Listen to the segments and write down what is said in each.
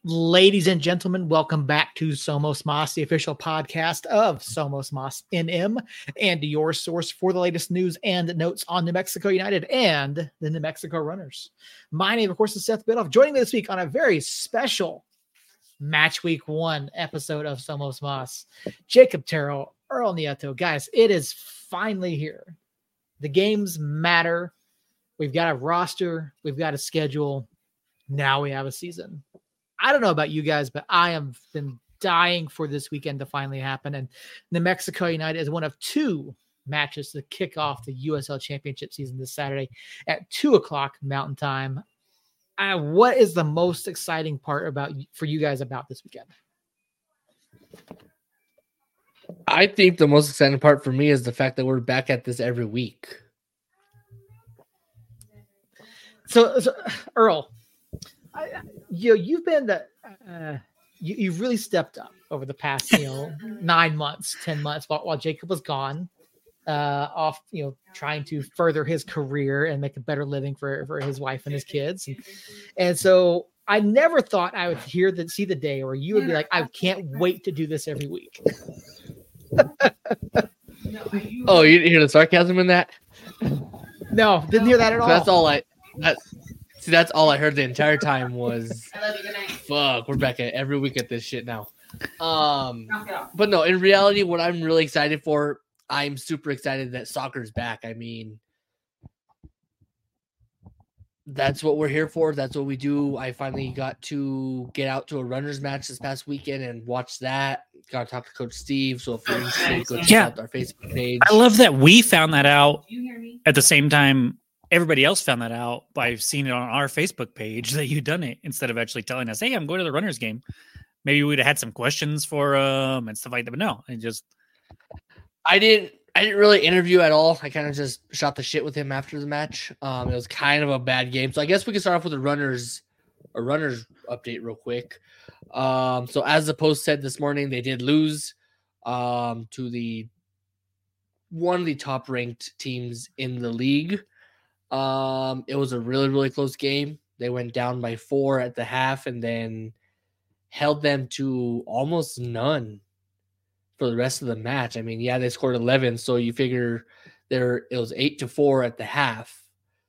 Ladies and gentlemen, welcome back to Somos Moss, the official podcast of Somos Moss NM, and your source for the latest news and notes on New Mexico United and the New Mexico Runners. My name, of course, is Seth Bidoff. Joining me this week on a very special Match Week 1 episode of Somos Moss, Jacob Terrell, Earl Nieto. Guys, it is finally here. The games matter. We've got a roster. We've got a schedule. Now we have a season. I don't know about you guys, but I have been dying for this weekend to finally happen. And New Mexico United is one of two matches to kick off the USL Championship season this Saturday at 2:00 Mountain Time. What is the most exciting part for you guys about this weekend? I think the most exciting part for me is the fact that we're back at this every week. So Earl, you've been you've really stepped up over the past 9 months, 10 months while Jacob was gone, off trying to further his career and make a better living for his wife and his kids, and so I never thought I would see the day where you would be like, I can't wait to do this every week. Oh, you didn't hear the sarcasm in that? No, didn't hear that at all. That's all I heard the entire time was, fuck, we're back at every week at this shit now. But no, in reality, what I'm really excited for, I'm super excited that soccer's back. I mean, that's what we're here for. That's what we do. I finally got to get out to a runners match this past weekend and watch that. Got to talk to Coach Steve. So if you're interested, go check out our Facebook page. I love that we found that out at the same time everybody else found that out by seeing it on our Facebook page that you'd done it instead of actually telling us, hey, I'm going to the runners game. Maybe we'd have had some questions for and stuff like that. But no, I didn't really interview at all. I kind of just shot the shit with him after the match. It was kind of a bad game. So I guess we can start off with a runners update real quick. So as the Post said this morning, they did lose to one of the top ranked teams in the league. It was a really, really close game. They went down by 4 at the half and then held them to almost none for the rest of the match. I mean, yeah, they scored 11, so you figure it was 8-4 at the half.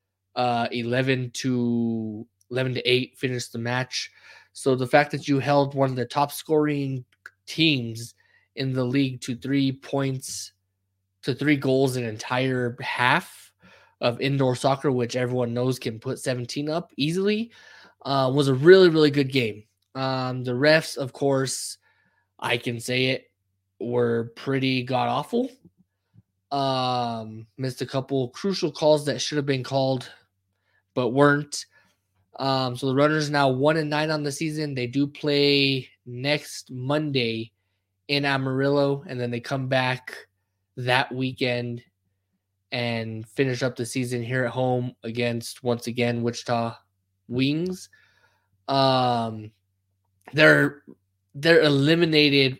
11-8 finished the match. So the fact that you held one of the top scoring teams in the league to 3 goals an entire half of indoor soccer, which everyone knows can put 17 up easily, was a really, really good game. The refs, of course, I can say it, were pretty god-awful. Missed a couple crucial calls that should have been called, but weren't. So the Runners now 1-9 on the season. They do play next Monday in Amarillo, and then they come back that weekend and finish up the season here at home against, once again, Wichita Wings. They're eliminated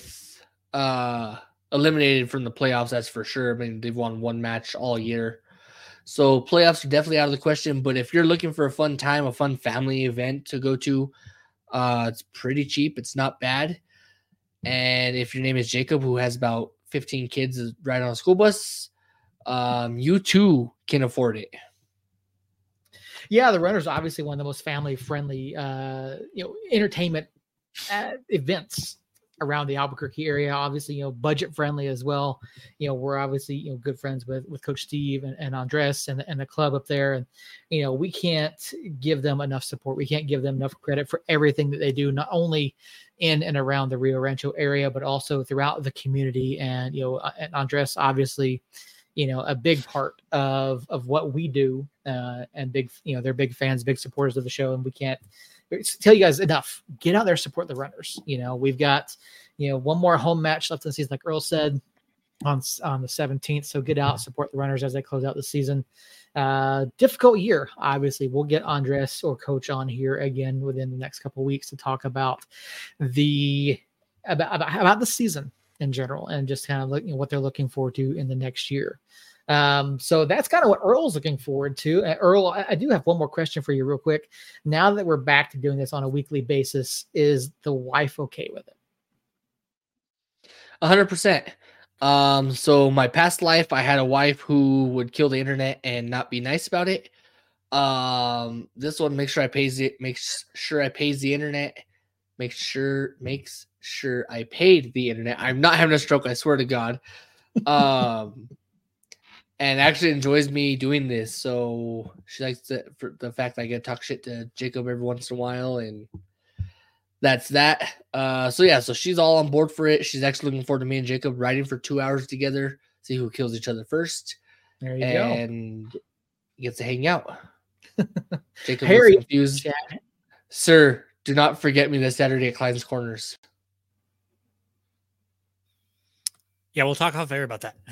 eliminated from the playoffs, that's for sure. I mean, they've won one match all year. So playoffs are definitely out of the question, but if you're looking for a fun time, a fun family event to go to, it's pretty cheap. It's not bad. And if your name is Jacob, who has about 15 kids riding on a school bus, you too can afford it. Yeah, the Runners are obviously one of the most family-friendly, entertainment events around the Albuquerque area. Obviously, budget-friendly as well. We're obviously, good friends with Coach Steve and Andres and the club up there. And, we can't give them enough support. We can't give them enough credit for everything that they do, not only in and around the Rio Rancho area, but also throughout the community. And, and Andres, obviously, a big part of what we do, and big, they're big fans, big supporters of the show. And we can't tell you guys enough. Get out there, support the Runners. We've got, one more home match left in the season, like Earl said, on the 17th. So get out, support the Runners as they close out the season. Difficult year, obviously. We'll get Andres or Coach on here again within the next couple of weeks to talk about about the season in general, and just kind of what they're looking forward to in the next year. So that's kind of what Earl's looking forward to. Earl, I do have one more question for you real quick. Now that we're back to doing this on a weekly basis, is the wife okay with it? 100%. So my past life, I had a wife who would kill the internet and not be nice about it. This one makes sure I pays the internet, makes sure I paid the internet. I'm not having a stroke, I swear to God. And actually enjoys me doing this. So she likes for the fact that I get to talk shit to Jacob every once in a while, and that's that. So she's all on board for it. She's actually looking forward to me and Jacob riding for 2 hours together, see who kills each other first. There you go. And gets to hang out. Jacob Harry, was confused. Sir, do not forget me this Saturday at Klein's Corners. Yeah, we'll talk off air about that.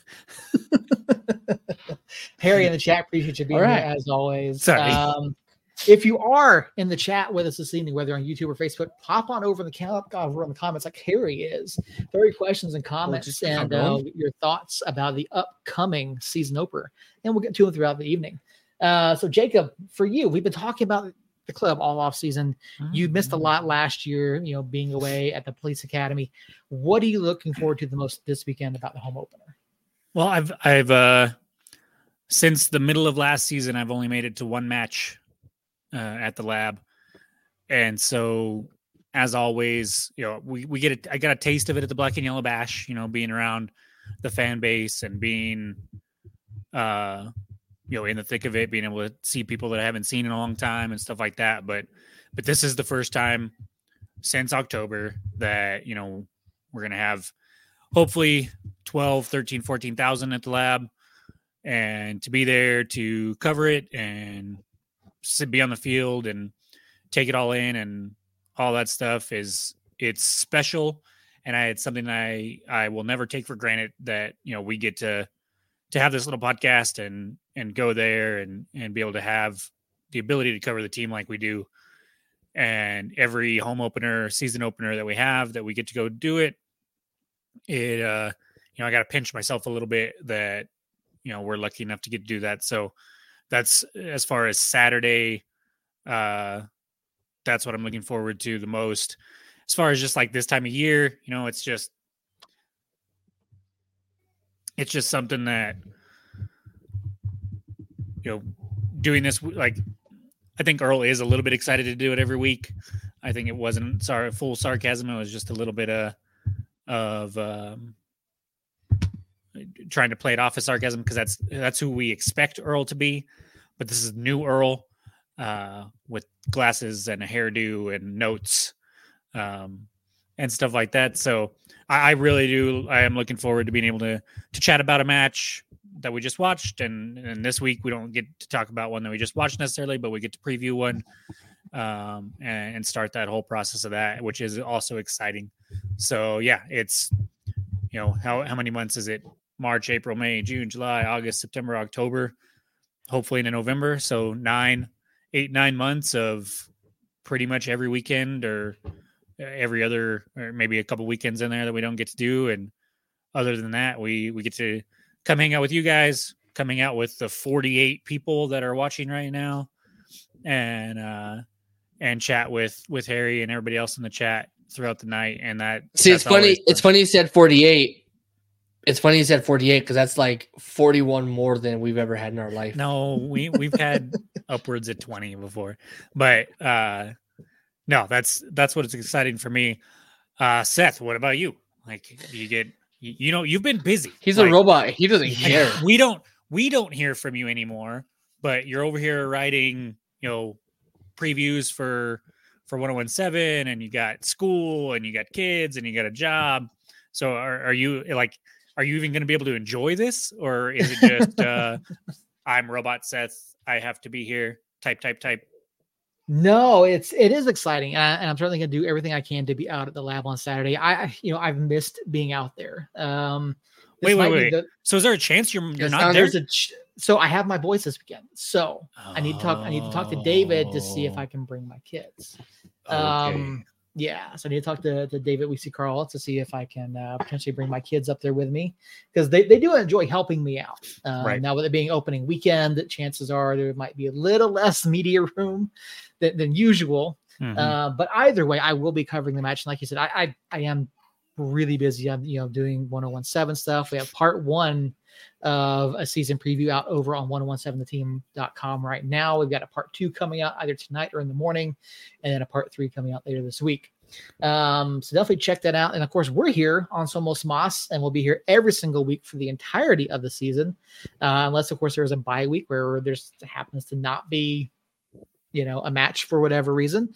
Harry in the chat, appreciate you being here as always. Sorry. If you are in the chat with us this evening, whether on YouTube or Facebook, pop on over in the comments like Harry is. Throw your questions and comments and your thoughts about the upcoming season opener, and we'll get to them throughout the evening. So Jacob, for you, we've been talking about the club all off season. You missed a lot last year, being away at the police academy. What are you looking forward to the most this weekend about the home opener? Well, I've since the middle of last season, I've only made it to one match at the lab. And so as always, we get it. I got a taste of it at the Black and Yellow Bash, being around the fan base and being, in the thick of it, being able to see people that I haven't seen in a long time and stuff like that. But this is the first time since October that, we're going to have hopefully 12, 13, 14,000 at the lab, and to be there to cover it and be on the field and take it all in and all that stuff it's special. And it's something I will never take for granted that, we get to have this little podcast and go there and be able to have the ability to cover the team like we do. And every home opener, season opener that we have, that we get to go do it. I got to pinch myself a little bit that, we're lucky enough to get to do that. So that's as far as Saturday. That's what I'm looking forward to the most. As far as just like this time of year, it's just something that, doing this, like, I think Earl is a little bit excited to do it every week. I think it wasn't full sarcasm. It was just a little bit of trying to play it off as sarcasm, because that's who we expect Earl to be. But this is new Earl with glasses and a hairdo and notes and stuff like that. So I really do. I am looking forward to being able to chat about a match that we just watched. And this week we don't get to talk about one that we just watched necessarily, but we get to preview one and start that whole process of that, which is also exciting. So yeah, it's, how many months is it? March, April, May, June, July, August, September, October, hopefully into November. So 9 months of pretty much every weekend or every other, or maybe a couple weekends in there that we don't get to do. And other than that, we get to come hang out with you guys, coming out with the 48 people that are watching right now, and chat with Harry and everybody else in the chat throughout the night. And it's funny. It's funny you said 48. It's funny you said 48, because that's like 41 more than we've ever had in our life. No, we've had upwards of 20 before, but no, that's what's exciting for me. Seth, what about you? Like, do you get, you've been busy. He's a robot. He doesn't care. We don't hear from you anymore, but you're over here writing, previews for 1017, and you got school and you got kids and you got a job. So are you even going to be able to enjoy this, or is it just I'm Robot Seth, I have to be here, type? No, it is exciting, and I'm certainly going to do everything I can to be out at the lab on Saturday. I've missed being out there. Wait. So is there a chance you're not there? So I have my boys this weekend. So I need to talk to David to see if I can bring my kids. Okay. Yeah, so I need to talk to David Weesey Carl to see if I can potentially bring my kids up there with me, because they do enjoy helping me out. Right. Now, with it being opening weekend, chances are there might be a little less media room than usual. But either way, I will be covering the match. And like you said, I am really busy. I'm doing 1017 stuff. We have part 1 of a season preview out over on 1017theteam.com right now. We've got a part 2 coming out either tonight or in the morning, and then a part 3 coming out later this week. So definitely check that out. And of course, we're here on Somos Moss, and we'll be here every single week for the entirety of the season, unless of course there is a bye week where there's happens to not be a match for whatever reason.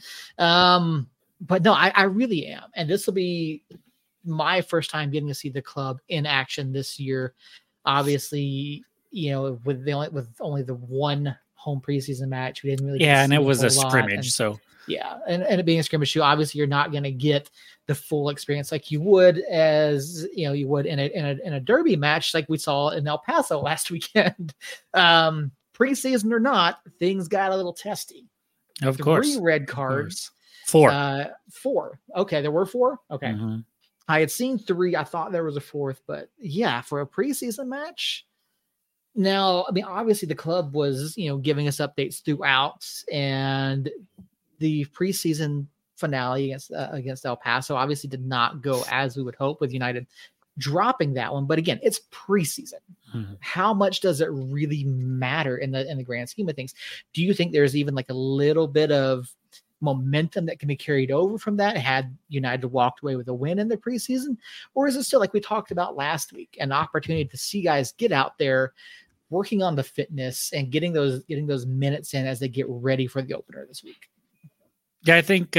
But no, I really am, and this will be my first time getting to see the club in action this year. Obviously, with only the one home preseason match, we didn't really and it was a scrimmage. And it being a scrimmage too, obviously you're not going to get the full experience like you would you would in a derby match like we saw in El Paso last weekend. Preseason or not, things got a little testy. Of course, 3 red cards. 4. 4. Okay, there were 4. Okay. Mm-hmm. I had seen 3. I thought there was a 4th, but yeah, for a preseason match. Now, I mean, obviously the club was, giving us updates throughout, and the preseason finale against El Paso obviously did not go as we would hope, with United dropping that one. But again, it's preseason. Mm-hmm. How much does it really matter in the grand scheme of things? Do you think there's even like a little bit of momentum that can be carried over from that had United walked away with a win in the preseason? Or is it still, like we talked about last week, an opportunity to see guys get out there working on the fitness and getting those minutes in as they get ready for the opener this week? Yeah, I think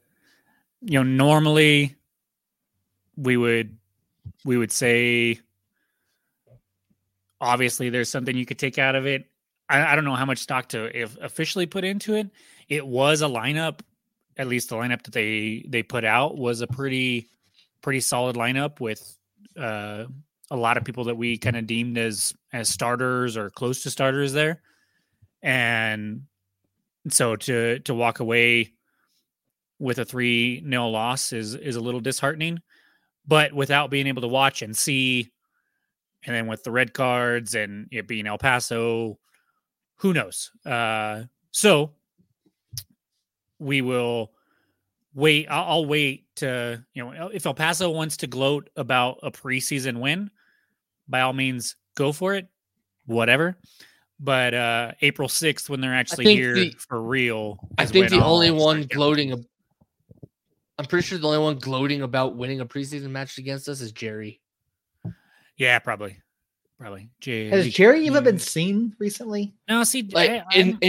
normally we would say obviously there's something you could take out of it. I don't know how much stock to officially put into it. It was a lineup, at least the lineup that they put out was a pretty solid lineup with a lot of people that we kind of deemed as starters or close to starters there. And so to walk away with a 3-0 loss is a little disheartening, but without being able to watch and see, and then with the red cards and it being El Paso, who knows? So we will wait. I'll wait to, if El Paso wants to gloat about a preseason win, by all means, go for it, whatever. But April 6th, when they're actually here for real, I think the only one gloating, I'm pretty sure the only one gloating about winning a preseason match against us is Jerry. Yeah, probably. Has Jerry even been seen recently? No, see, like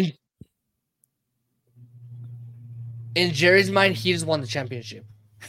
in Jerry's mind, he just won the championship.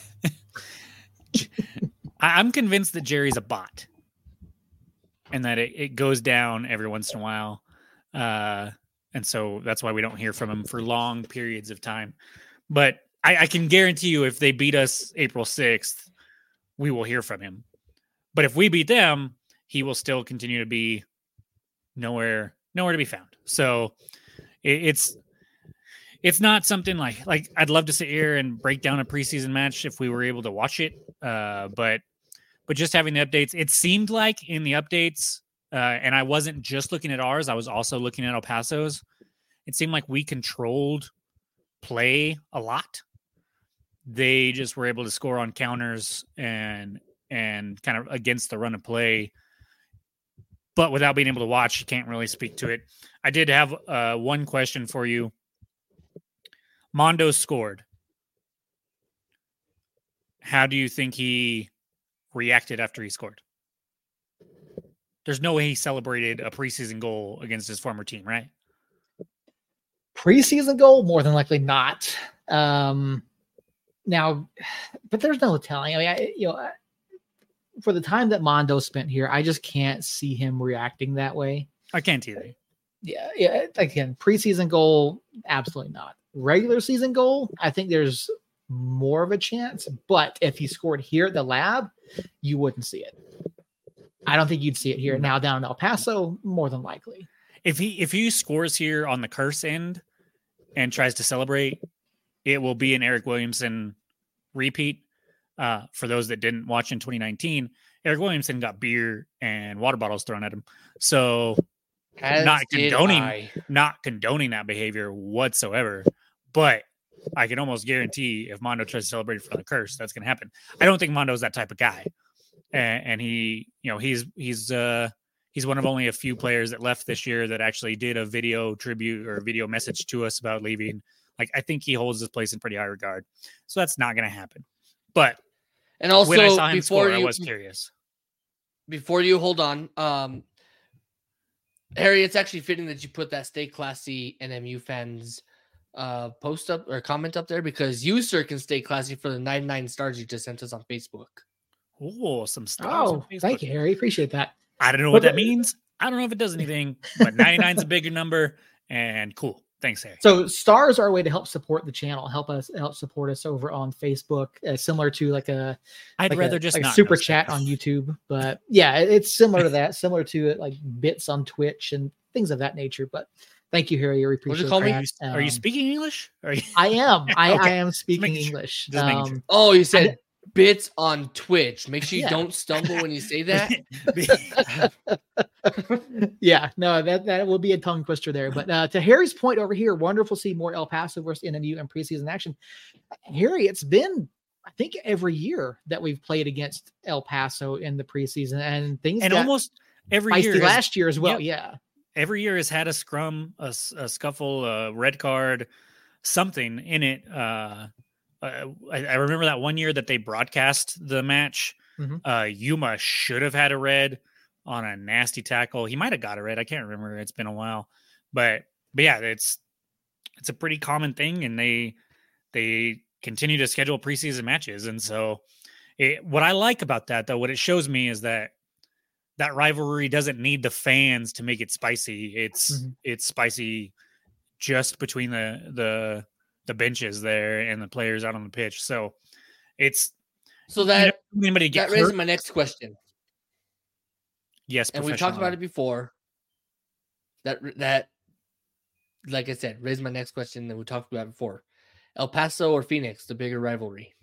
I'm convinced that Jerry's a bot, and that it goes down every once in a while, and so that's why we don't hear from him for long periods of time. But I can guarantee you, if they beat us April 6th, we will hear from him. But if we beat them, he will still continue to be nowhere to be found. So it's not something like I'd love to sit here and break down a preseason match if we were able to watch it. But just having the updates, it seemed like in the updates, and I wasn't just looking at ours, I was also looking at El Paso's. It seemed like we controlled play a lot. They just were able to score on counters and kind of against the run of play. But without being able to watch, you can't really speak to it. I did have one question for you. Mondo scored. How do you think he reacted after he scored? There's no way he celebrated a preseason goal against his former team, right? Preseason goal? More than likely not. Now, but there's no telling. I mean, for the time that Mondo spent here, I just can't see him reacting that way. I can't either. Yeah. Again, preseason goal, absolutely not. Regular season goal, I think there's more of a chance. But if he scored here at the lab, you wouldn't see it. I don't think you'd see it here. Now down in El Paso, more than likely. If he scores here on the curse end and tries to celebrate, it will be an Eric Williamson repeat. For those that didn't watch in 2019, Eric Williamson got beer and water bottles thrown at him. So not condoning that behavior whatsoever, but I can almost guarantee if Mondo tries to celebrate for the curse, that's going to happen. I don't think Mondo's that type of guy. And he, he's one of only a few players that left this year that actually did a video tribute or a video message to us about leaving. Like, I think he holds his place in pretty high regard. So that's not going to happen. But and also, when I saw him score, I was curious. Before you hold on, Harry, it's actually fitting that you put that Stay Classy NMU fans post up or comment up there, because you, sir, can stay classy for the 99 stars you just sent us on Facebook. Oh, some stars. Oh, thank you, Harry. Appreciate that. I don't know what that means. I don't know if it does anything, but 99 is a bigger number, and cool. Thanks, Harry. So stars are a way to help support the channel, help support us over on Facebook, similar to like a super chat on YouTube. But yeah, it's similar to that, similar to like bits on Twitch and things of that nature. But thank you, Harry. I appreciate it. Are you speaking English? I am. Okay. I am speaking English. Sure. Oh, you said bits on Twitch. Make sure you don't stumble when you say that. Yeah, no, that will be a tongue twister there. But to Harry's point over here, wonderful to see more El Paso versus NMU in preseason action. Harry, it's been, I think, every year that we've played against El Paso in the preseason, and things and almost every year last year as well. Yeah, every year has had a scrum, a scuffle, a red card, something in it. I remember that one year that they broadcast the match. Mm-hmm. Yuma should have had a red on a nasty tackle. He might have got a red. I can't remember. It's been a while, but yeah, it's a pretty common thing, and they continue to schedule preseason matches. And so what I like about that, though, what it shows me is that rivalry doesn't need the fans to make it spicy. It's spicy just between the benches there and the players out on the pitch. So that anybody raises my next question. Yes, and we talked about it before. That like I said, raised my next question that we talked about before. El Paso or Phoenix, the bigger rivalry?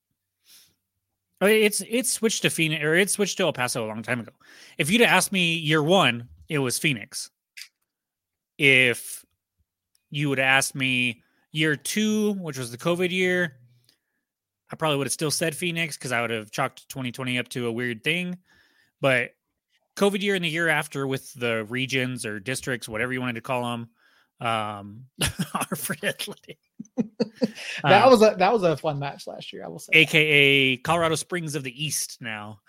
It's switched to Phoenix, or it switched to El Paso a long time ago. If you'd asked me year one, it was Phoenix. If you would ask me year two, which was the COVID year, I probably would have still said Phoenix because I would have chalked 2020 up to a weird thing. But COVID year and the year after with the regions or districts, whatever you wanted to call them, Hartford Athletic. that was a fun match last year, I will say. AKA Colorado Springs of the East now.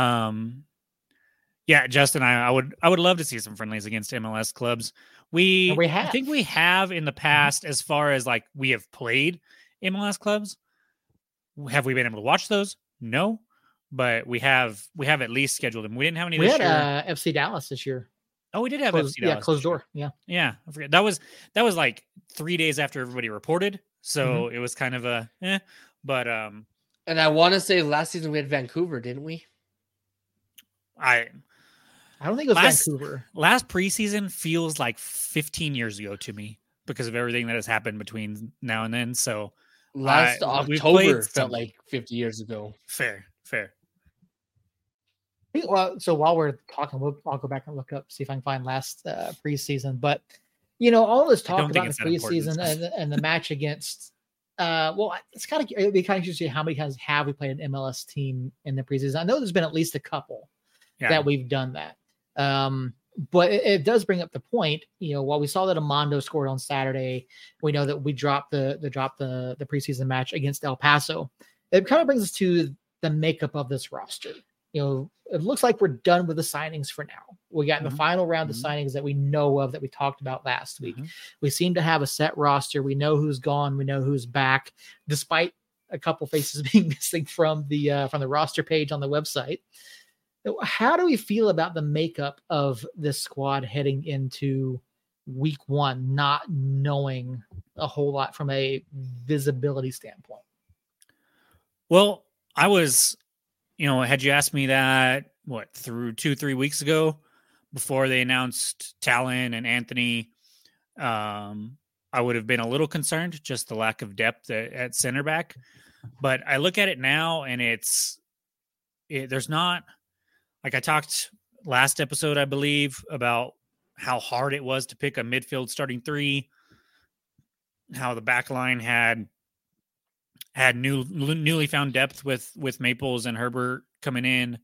Yeah, Justin, I would love to see some friendlies against MLS clubs. I think we have in the past, as far as like we have played MLS clubs. Have we been able to watch those? No, but we have at least scheduled them. We didn't have any this year. We had FC Dallas this year. Oh, we did have FC Dallas. Yeah, closed door. Yeah. I forget. That was like 3 days after everybody reported. So it was kind of but and I want to say last season we had Vancouver, didn't we? I don't think it was Vancouver. Last preseason feels like 15 years ago to me because of everything that has happened between now and then. So last October felt like 50 years ago. Fair. Well, so while we're talking, I'll go back and look up, see if I can find last preseason. But all this talk about the preseason and the match against, it'd be kind of interesting how many times have we played an MLS team in the preseason. I know there's been at least a couple that we've done that. But it does bring up the point, while we saw that Amando scored on Saturday, we know that we dropped the preseason match against El Paso. It kind of brings us to the makeup of this roster. It looks like we're done with the signings for now. We got in the final round of signings that we know of, that we talked about last week. We seem to have a set roster. We know who's gone. We know who's back, despite a couple faces being missing from the roster page on the website. How do we feel about the makeup of this squad heading into week one, not knowing a whole lot from a visibility standpoint? Well, I was, had you asked me that, through 2-3 weeks ago, before they announced Talon and Anthony, I would have been a little concerned, just the lack of depth at center back. But I look at it now, and there's not, like I talked last episode, I believe, about how hard it was to pick a midfield starting three, how the back line had newly found depth with Maples and Herbert coming in.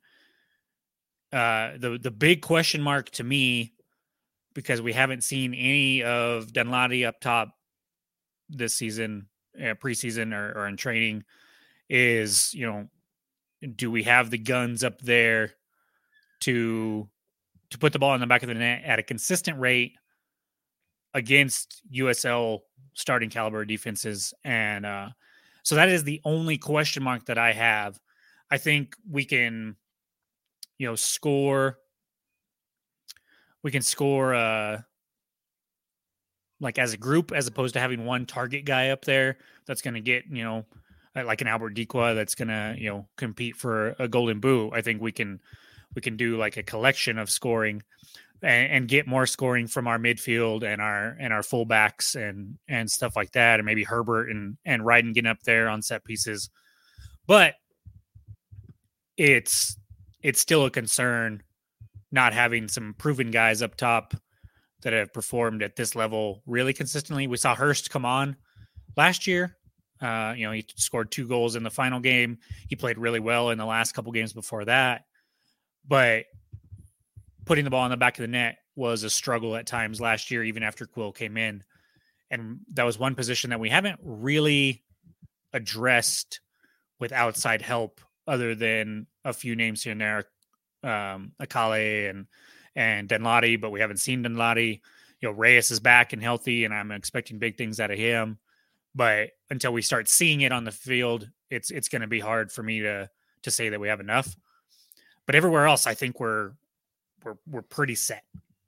The big question mark to me, because we haven't seen any of Dunlady up top this season, preseason or in training, is, do we have the guns up there to put the ball in the back of the net at a consistent rate against USL starting caliber defenses? And so that is the only question mark that I have. I think we can, score. We can score like as a group, as opposed to having one target guy up there that's going to get, like an Albert Dequa that's going to, compete for a Golden Boot. I think we can do like a collection of scoring and get more scoring from our midfield and our fullbacks and stuff like that. And maybe Herbert and Ryden getting up there on set pieces. But it's still a concern not having some proven guys up top that have performed at this level really consistently. We saw Hurst come on last year. He scored 2 goals in the final game. He played really well in the last couple games before that. But putting the ball in the back of the net was a struggle at times last year, even after Quill came in. And that was one position that we haven't really addressed with outside help, other than a few names here and there, Akale and Dunlady, but we haven't seen Dunlady. Reyes is back and healthy, and I'm expecting big things out of him. But until we start seeing it on the field, it's going to be hard for me to say that we have enough. But everywhere else, I think we're pretty set.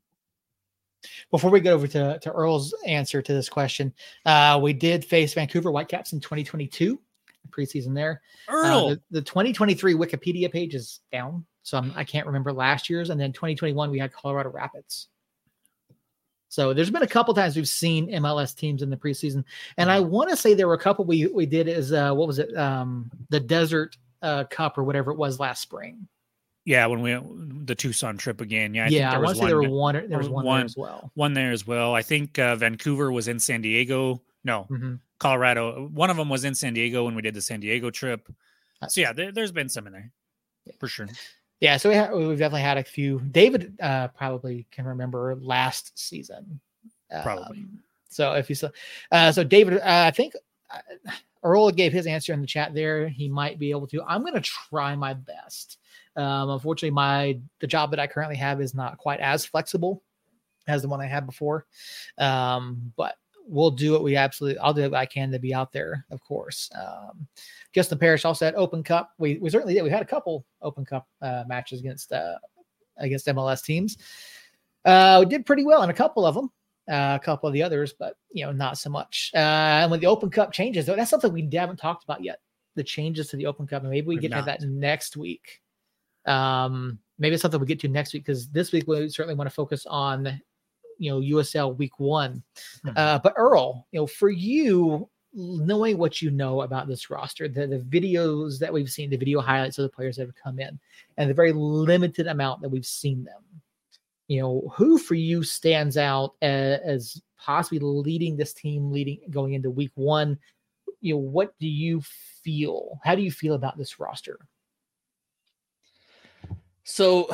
Before we get over to Earl's answer to this question, we did face Vancouver Whitecaps in 2022, preseason there. Earl, the 2023 Wikipedia page is down, so I can't remember last year's. And then 2021, we had Colorado Rapids. So there's been a couple times we've seen MLS teams in the preseason, and I want to say there were a couple we did as what was it, the Desert Cup or whatever it was last spring. Yeah, when the Tucson trip again. Yeah, I want to say there was one there as well. One there as well. I think Vancouver was in San Diego. No, Colorado. One of them was in San Diego when we did the San Diego trip. So yeah, there's been some in there for sure. Yeah, so we've definitely had a few. David probably can remember last season. Probably. So if you so David, I think Earl gave his answer in the chat there. He might be able to. I'm going to try my best. Unfortunately, the job that I currently have is not quite as flexible as the one I had before. But we'll do what I'll do what I can to be out there, of course. Justin Parrish also had Open Cup. We certainly did. We had a couple Open Cup matches against MLS teams. We did pretty well in a couple of them. A couple of the others, but not so much. And when the Open Cup changes, though, that's something we haven't talked about yet. The changes to the Open Cup, and maybe we get to that next week. Maybe it's something we get to next week, because this week we certainly want to focus on USL week 1. But Earl, for you, knowing what you know about this roster, the videos that we've seen, the video highlights of the players that have come in, and the very limited amount that we've seen them, who for you stands out as possibly leading this team, going into week 1? What do you feel? How do you feel about this roster? So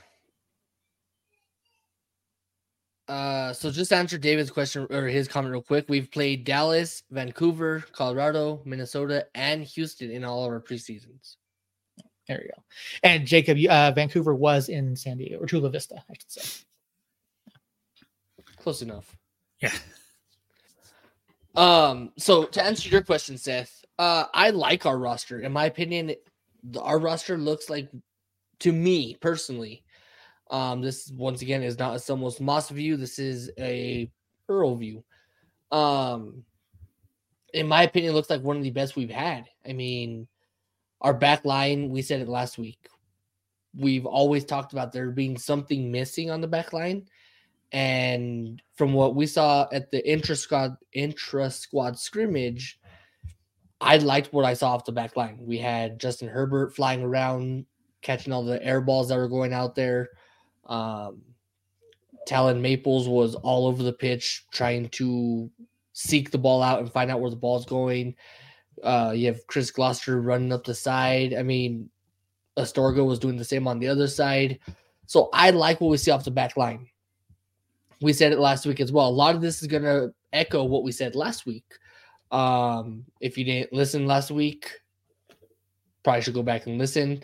just to answer David's question or his comment real quick, we've played Dallas, Vancouver, Colorado, Minnesota, and Houston in all of our preseasons. There you go. And Jacob, Vancouver was in San Diego, or Chula Vista, I should say. Close enough. Yeah. So to answer your question, Seth, I like our roster. In my opinion, our roster looks like, to me personally, this once again is not a Somos Moss view. This is a Earl view. In my opinion, it looks like one of the best we've had. I mean, our back line, we said it last week. We've always talked about there being something missing on the back line. And from what we saw at the intra-squad scrimmage, I liked what I saw off the back line. We had Justin Herbert flying around, catching all the air balls that were going out there. Talon Maples was all over the pitch trying to seek the ball out and find out where the ball's going. You have Chris Gloucester running up the side. I mean, Astorga was doing the same on the other side. So I like what we see off the back line. We said it last week as well. A lot of this is going to echo what we said last week. If you didn't listen last week, probably should go back and listen.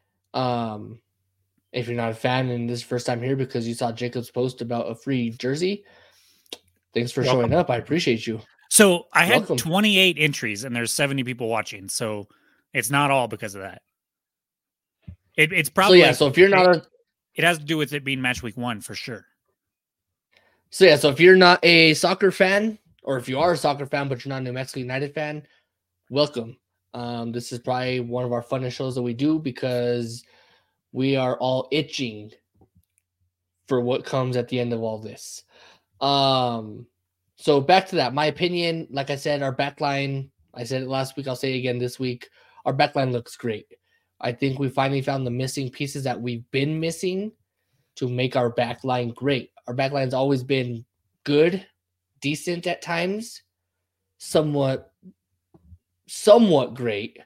If you're not a fan and this is first time here because you saw Jacob's post about a free jersey, thanks for showing up. I appreciate you. So I had 28 entries and there's 70 people watching. So it's not all because of that. It's probably so if you're not it has to do with it being match week 1 for sure. So if you're not a soccer fan, or if you are a soccer fan but you're not a New Mexico United fan, welcome. This is probably one of our funnest shows that we do because we are all itching for what comes at the end of all this. So back to that. My opinion, like I said, our backline, I said it last week, I'll say it again this week. Our backline looks great. I think we finally found the missing pieces that we've been missing to make our backline great. Our backline's always been good, decent at times, somewhat great.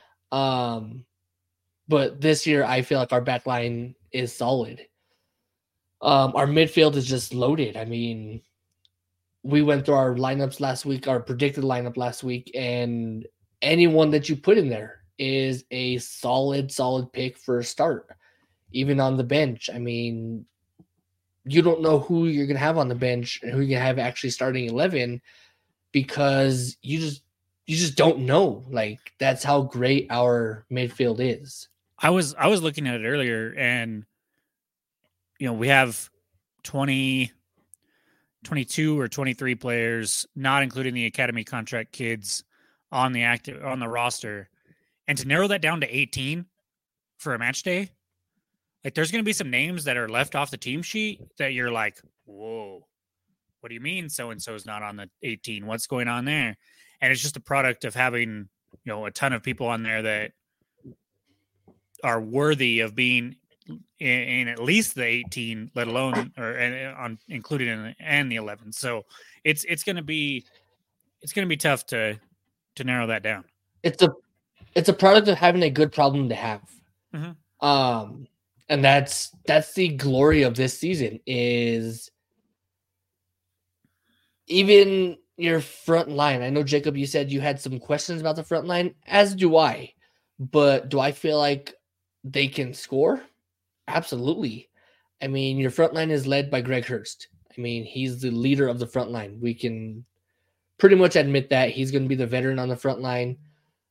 But this year, I feel like our back line is solid. Our midfield is just loaded. I mean, we went through our lineups last week, our predicted lineup last week, and anyone that you put in there is a solid pick for a start. Even on the bench, I mean, you don't know who you're going to have on the bench and who you're going to have actually starting 11 because you just don't know. Like, that's how great our midfield is. I was looking at it earlier, and we have 22 or 23 players, not including the academy contract kids, on the roster, and to narrow that down to 18 for a match day, like there's going to be some names that are left off the team sheet that you're like, whoa, what do you mean so and so is not on the 18? What's going on there? And it's just a product of having a ton of people on there that are worthy of being in at least the 18, let alone included in the 11. So it's going to be tough to narrow that down. It's a product of having a good problem to have. Mm-hmm. And that's the glory of this season is even your front line. I know, Jacob, you said you had some questions about the front line, as do I. But do I feel like they can score? Absolutely. I mean, your front line is led by Greg Hurst. I mean, he's the leader of the front line. We can pretty much admit that. He's going to be the veteran on the front line.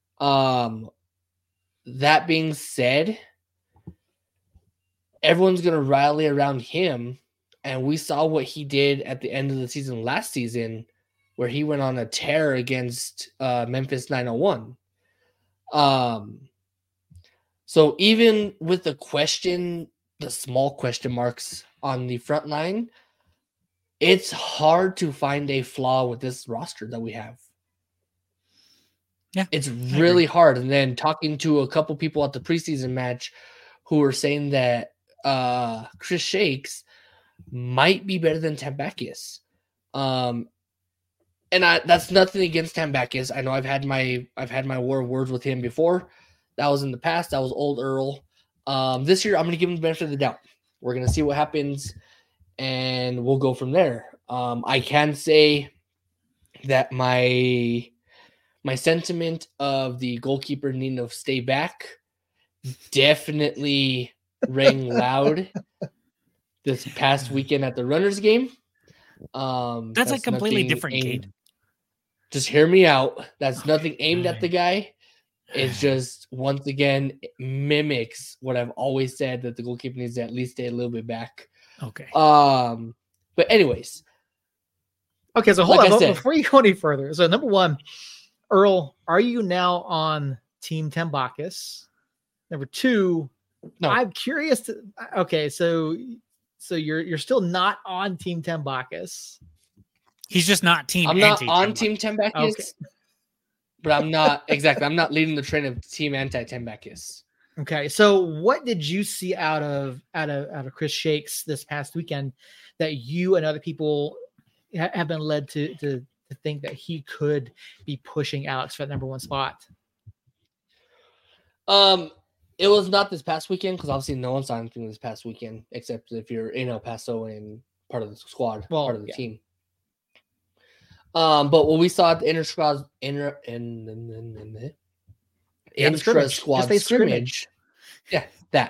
That being said, everyone's going to rally around him. And we saw what he did at the end of the season last season, where he went on a tear against Memphis 901. So even with the small question marks on the front line, it's hard to find a flaw with this roster that we have. Yeah, it's really hard. And then talking to a couple people at the preseason match who were saying that Chris Shakes might be better than Tambakis. And that's nothing against Tambakis. I know I've had my war words with him before. That was in the past. That was old Earl. This year, I'm going to give him the benefit of the doubt. We're going to see what happens, and we'll go from there. I can say that my sentiment of the goalkeeper needing to stay back definitely rang loud this past weekend at the Runners game. That's a completely different game. Just hear me out. That's nothing aimed at the guy. It's just, once again, it mimics what I've always said, that the goalkeeper needs to at least stay a little bit back. Okay. But anyways. Okay, so hold on. Before you go any further. So number one, Earl, are you now on Team Tambakis? Number two, no. I'm curious okay, so you're still not on Team Tambakis. He's just not Team. I'm not on Team Tambakis. Okay. but I'm not exactly. I'm not leading the trend of team anti-10 back kiss. Okay, so what did you see out of Chris Shakes this past weekend that you and other people have been led to think that he could be pushing Alex for that number one spot? It was not this past weekend because obviously no one saw anything this past weekend except if you're in El Paso and part of the squad, part of the team. But what we saw at the intra-squad scrimmage. Yeah, that.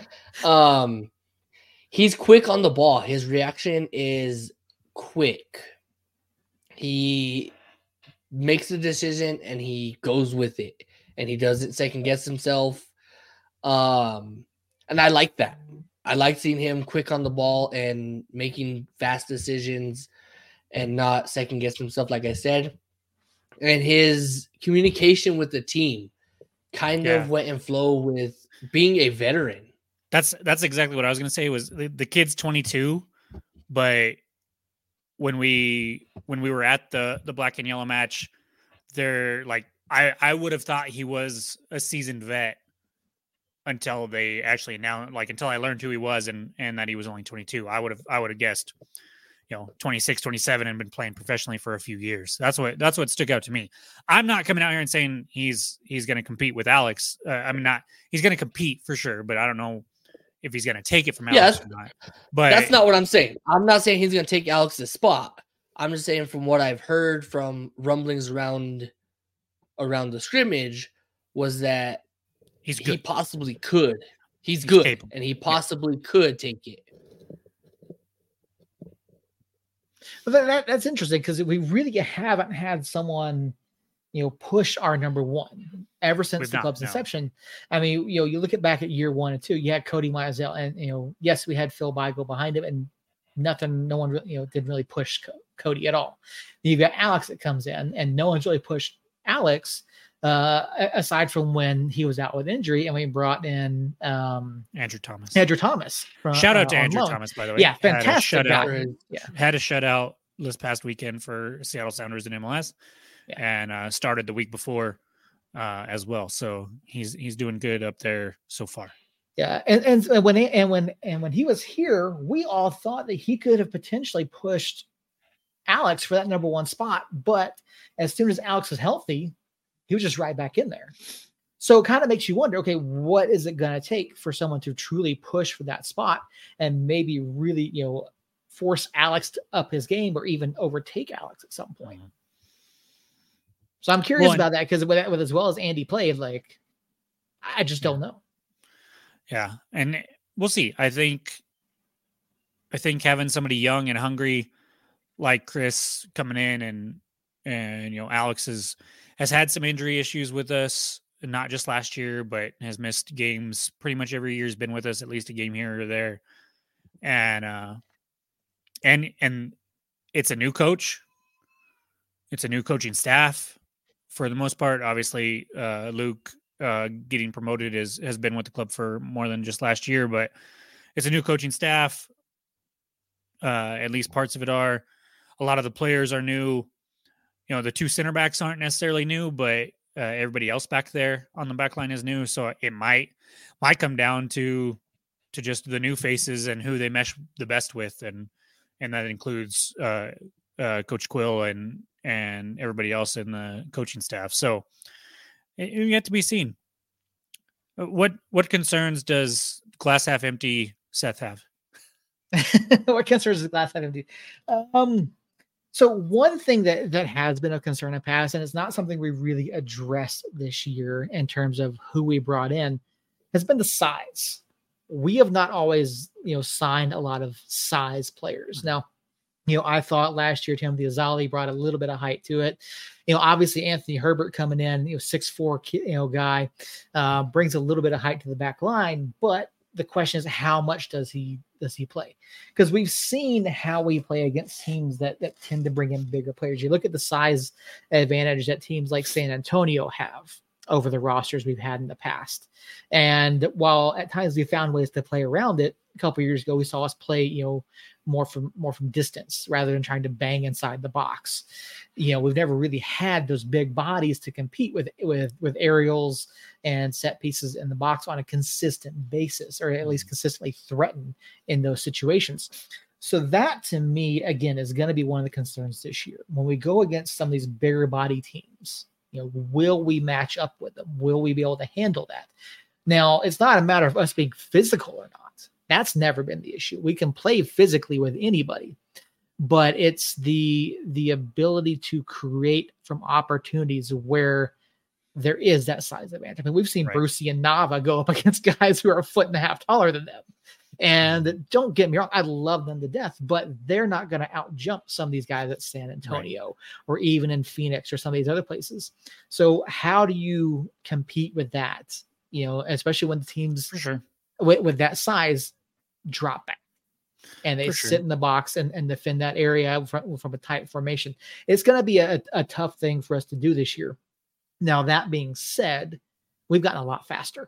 He's quick on the ball. His reaction is quick. He makes a decision and he goes with it. And he doesn't second guess himself. And I like that. I like seeing him quick on the ball and making fast decisions and not second guess himself, like I said. And his communication with the team kind of went and flow with being a veteran. That's exactly what I was going to say. Was the kid's 22, but when we were at the black and yellow match, they're like, I would have thought he was a seasoned vet until they actually until I learned who he was and that he was only 22. I would have guessed, 26, 27 and been playing professionally for a few years. That's what stuck out to me. I'm not coming out here and saying he's going to compete with Alex. He's going to compete for sure, but I don't know if he's going to take it from Alex or not. But that's not what I'm saying. I'm not saying he's going to take Alex's spot. I'm just saying from what I've heard from rumblings around the scrimmage was that he's good. He possibly could. He's good, capable. And he possibly could take it. But that's interesting because we really haven't had someone, push our number one ever since the club's inception. I mean, you look back at year 1 and 2, you had Cody Mizell and, yes, we had Phil Beigel behind him and no one, didn't really push Cody at all. You've got Alex that comes in and no one's really pushed Alex aside from when he was out with injury and we brought in Andrew Thomas. Shout out to Andrew Thomas, by the way. Yeah, fantastic guy. Had a shutout this past weekend for Seattle Sounders in MLS and started the week before as well. So he's doing good up there so far. Yeah, and when he was here, we all thought that he could have potentially pushed Alex for that number one spot, but as soon as Alex was healthy, he was just right back in there. So it kind of makes you wonder, okay, what is it going to take for someone to truly push for that spot and maybe really, force Alex to up his game or even overtake Alex at some point? So I'm curious about that because with as well as Andy played, I just don't know. Yeah, and we'll see. I think having somebody young and hungry like Chris coming in and Alex has had some injury issues with us, not just last year, but has missed games pretty much every year. He's been with us at least a game here or there, and it's a new coach, it's a new coaching staff for the most part. Obviously, Luke getting promoted has been with the club for more than just last year, but it's a new coaching staff. At least parts of it are. A lot of the players are new. The two center backs aren't necessarily new, but everybody else back there on the back line is new. So it might come down to just the new faces and who they mesh the best with. And that includes Coach Quill and everybody else in the coaching staff. So it yet to be seen. What concerns does glass half empty Seth have? What concerns does glass half empty? So one thing that has been a concern in the past, and it's not something we really addressed this year in terms of who we brought in, has been the size. We have not always, signed a lot of size players. Now, I thought last year Timothy Azali brought a little bit of height to it. Obviously Anthony Herbert coming in, 6'4", guy, brings a little bit of height to the back line. But the question is, how much does he play? Because we've seen how we play against teams that tend to bring in bigger players. You look at the size advantage that teams like San Antonio have over the rosters we've had in the past. And while at times we found ways to play around it, a couple of years ago we saw us play, more from distance rather than trying to bang inside the box. We've never really had those big bodies to compete with aerials and set pieces in the box on a consistent basis, or at least consistently threaten in those situations. So that, to me, again, is going to be one of the concerns this year. When we go against some of these bigger body teams, will we match up with them? Will we be able to handle that? Now, it's not a matter of us being physical or not. That's never been the issue. We can play physically with anybody, but it's the ability to create from opportunities where there is that size advantage. I mean, we've seen Brucey and Nava go up against guys who are a foot and a half taller than them. And don't get me wrong, I love them to death, but they're not going to outjump some of these guys at San Antonio or even in Phoenix or some of these other places. So how do you compete with that? Especially when the teams with that size drop back and they sit in the box and defend that area from a tight formation. It's going to be a tough thing for us to do this year. Now, that being said, we've gotten a lot faster.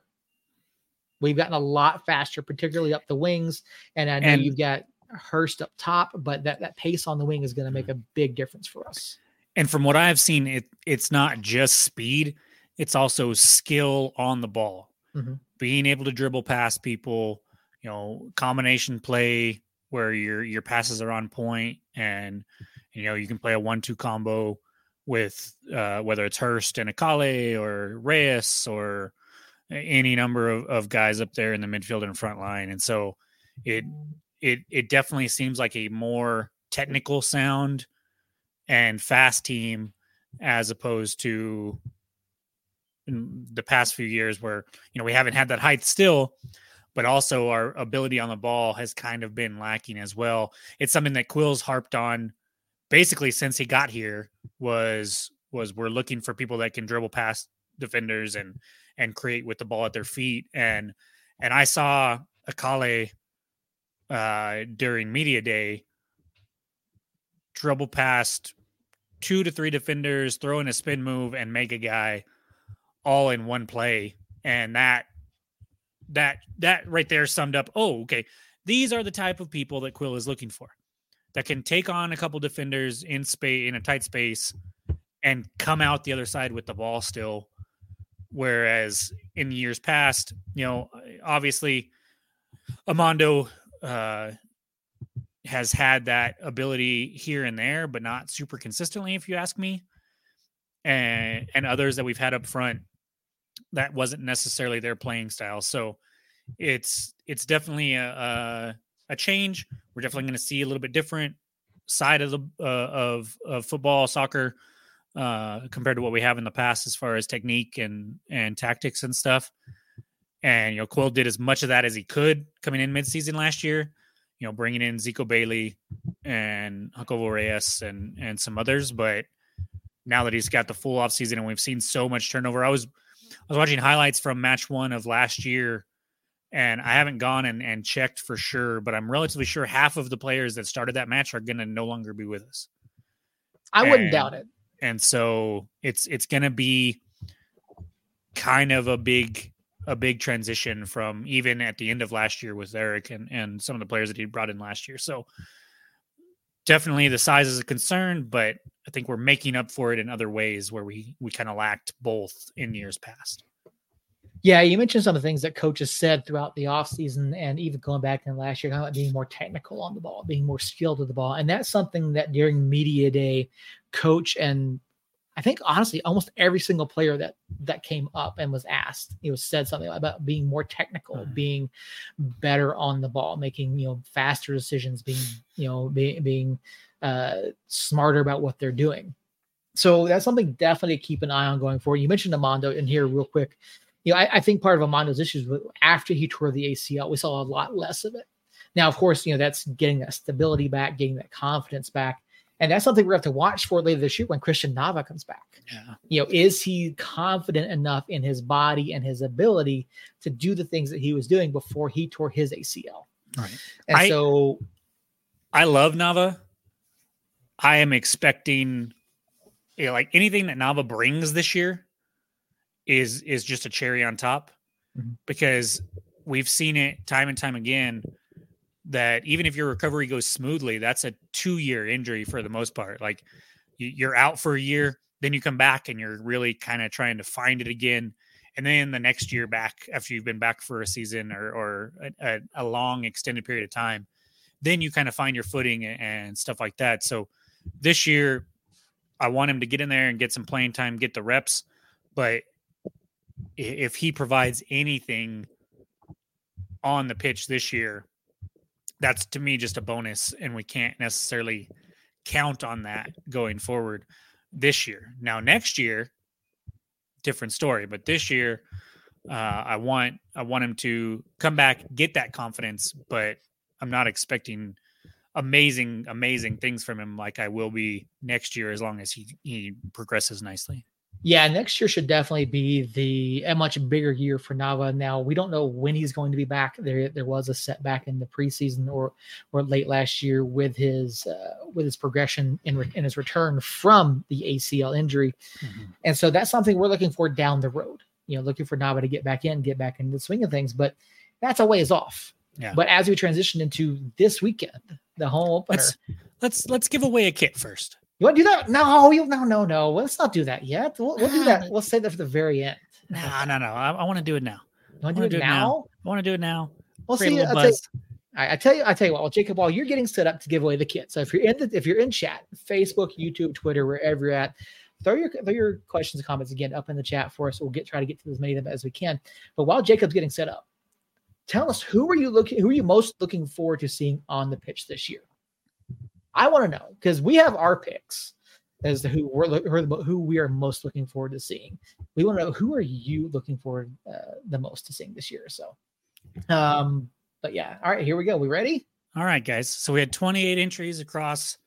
Particularly up the wings. And I know you've got Hurst up top, but that pace on the wing is going to make a big difference for us. And from what I've seen, it's not just speed. It's also skill on the ball, being able to dribble past people, combination play where your passes are on point, and you can play a 1-2 combo with whether it's Hurst and Akale or Reyes or any number of guys up there in the midfield and front line. And so it definitely seems like a more technical sound and fast team as opposed to in the past few years where, we haven't had that height still, but also our ability on the ball has kind of been lacking as well. It's something that Quill's harped on basically since he got here was we're looking for people that can dribble past defenders and create with the ball at their feet. And I saw Akale during media day dribble past 2 to 3 defenders, throw in a spin move and make a guy all in one play. And that right there summed up, okay, these are the type of people that Quill is looking for, that can take on a couple defenders in a tight space and come out the other side with the ball still. Whereas in years past, obviously Amando has had that ability here and there, but not super consistently, if you ask me. And others that we've had up front, that wasn't necessarily their playing style. So it's definitely a change. We're definitely going to see a little bit different side of the of football, soccer, compared to what we have in the past as far as technique and tactics and stuff. And Quill did as much of that as he could coming in midseason last year. Bringing in Zico Bailey and Jacobo Reyes and some others, but now that he's got the full offseason and we've seen so much turnover, I was watching highlights from match 1 of last year, and I haven't gone and checked for sure, but I'm relatively sure half of the players that started that match are going to no longer be with us. I wouldn't doubt it. And so it's going to be kind of a big transition from even at the end of last year with Eric and some of the players that he brought in last year. So definitely the size is a concern, but I think we're making up for it in other ways where we kind of lacked both in years past. Yeah, you mentioned some of the things that coaches said throughout the offseason and even going back in last year, kind of like being more technical on the ball, being more skilled with the ball. And that's something that during media day, coach and I think honestly, almost every single player that came up and was asked, said something about being more technical, being better on the ball, making, faster decisions, being smarter about what they're doing. So that's something definitely to keep an eye on going forward. You mentioned Amando in here real quick. I think part of Amando's issues was after he tore the ACL, we saw a lot less of it. Now, of course, that's getting that stability back, getting that confidence back. And that's something we're going to have to watch for later this year when Christian Nava comes back. Yeah. Is he confident enough in his body and his ability to do the things that he was doing before he tore his ACL? Right. And I love Nava. I am expecting like anything that Nava brings this year is just a cherry on top, because we've seen it time and time again that even if your recovery goes smoothly, that's a 2-year injury for the most part. Like you're out for a year, then you come back and you're really kind of trying to find it again. And then the next year back, after you've been back for a season or a long extended period of time, then you kind of find your footing and stuff like that. So this year, I want him to get in there and get some playing time, get the reps. But if he provides anything on the pitch this year, that's to me just a bonus, and we can't necessarily count on that going forward this year. Now, next year, different story, but this year, I want him to come back, get that confidence, but I'm not expecting amazing things from him like I will be next year, as long as he progresses nicely. Yeah, next year should definitely be a much bigger year for Nava. Now, we don't know when he's going to be back. There was a setback in the preseason or late last year with his progression in his return from the ACL injury. Mm-hmm. And so that's something we're looking for down the road. Looking for Nava to get back into the swing of things, but that's a ways off. Yeah. But as we transition into this weekend, the home opener, let's give away a kit first. You want to do that? No. Let's not do that yet. We'll do that. We'll save that for the very end. No. I want to do it now. You want to do it now? I want to do it now. We'll see. I tell you what. Well, Jacob, while you're getting set up to give away the kit, so if you're in chat, Facebook, YouTube, Twitter, wherever you're at, throw your questions and comments again up in the chat for us. We'll try to get to as many of them as we can. But while Jacob's getting set up, tell us who are you most looking forward to seeing on the pitch this year? I want to know, because we have our picks as to who we are most looking forward to seeing. We want to know, who are you looking forward the most to seeing this year? So, but yeah, all right, here we go. We ready? All right, guys. So we had 28 entries across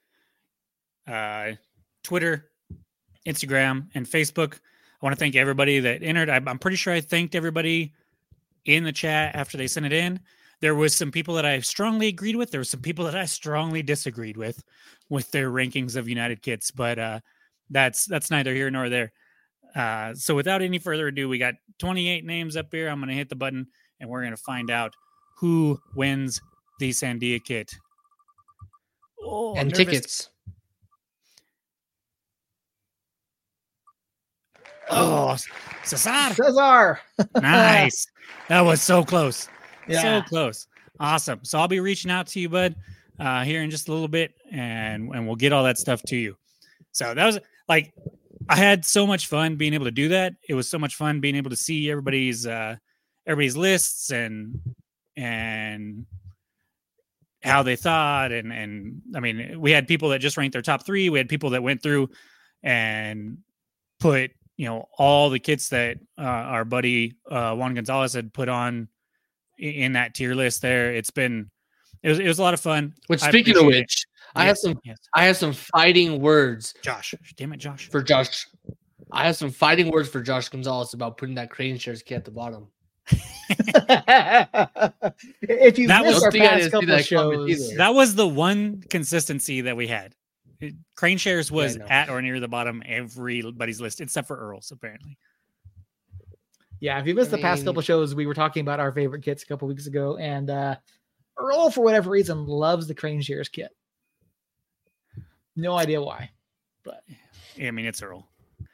Twitter, Instagram, and Facebook. I want to thank everybody that entered. I'm pretty sure I thanked everybody in the chat after they sent it in. There was some people that I strongly agreed with. There were some people that I strongly disagreed with their rankings of United kits, but that's neither here nor there. So without any further ado, we got 28 names up here. I'm going to hit the button, and we're going to find out who wins the Sandia kit. Oh, and tickets. Oh, Cesar. Nice. That was so close. Yeah. So close. Awesome. So I'll be reaching out to you, bud, here in just a little bit, and we'll get all that stuff to you. So that was I had so much fun being able to do that. It was so much fun being able to see everybody's lists and how they thought. And I mean, we had people that just ranked their top 3. We had people that went through and put, all the kits that our buddy Juan Gonzalez had put on in that tier list there. It was a lot of fun. Which, speaking of which, I have some fighting words. Josh, damn it, Josh. For Josh, I have some fighting words for Josh Gonzalez about putting that Crane Shares kit at the bottom. If you missed our past couple of shows, that was the one consistency that we had. Crane Shares was at or near the bottom everybody's list except for Earl's, apparently. Yeah, if you missed the past couple of shows, we were talking about our favorite kits a couple weeks ago, and Earl, for whatever reason, loves the Crane Shares kit. No idea why, but yeah, I mean, it's Earl.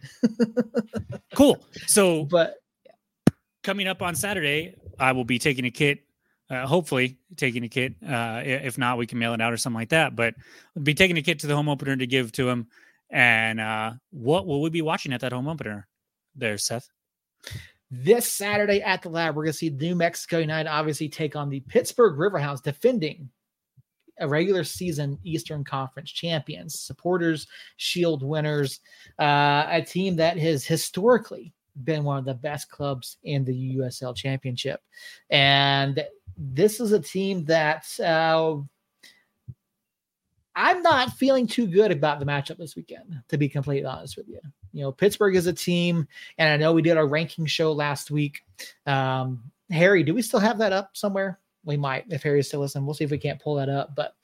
Cool. So, coming up on Saturday, I will be taking a kit. Hopefully, taking a kit. If not, we can mail it out or something like that. But I'll be taking a kit to the home opener to give to him. And what will we be watching at that home opener there, Seth? This Saturday at the Lab, we're going to see New Mexico United obviously take on the Pittsburgh Riverhounds, defending a regular season Eastern Conference champions, Supporters Shield winners, a team that has historically been one of the best clubs in the USL Championship. And this is a team that I'm not feeling too good about the matchup this weekend, to be completely honest with you. Pittsburgh is a team, and I know we did our ranking show last week. Harry, do we still have that up somewhere? We might, if Harry's still listening. We'll see if we can't pull that up. But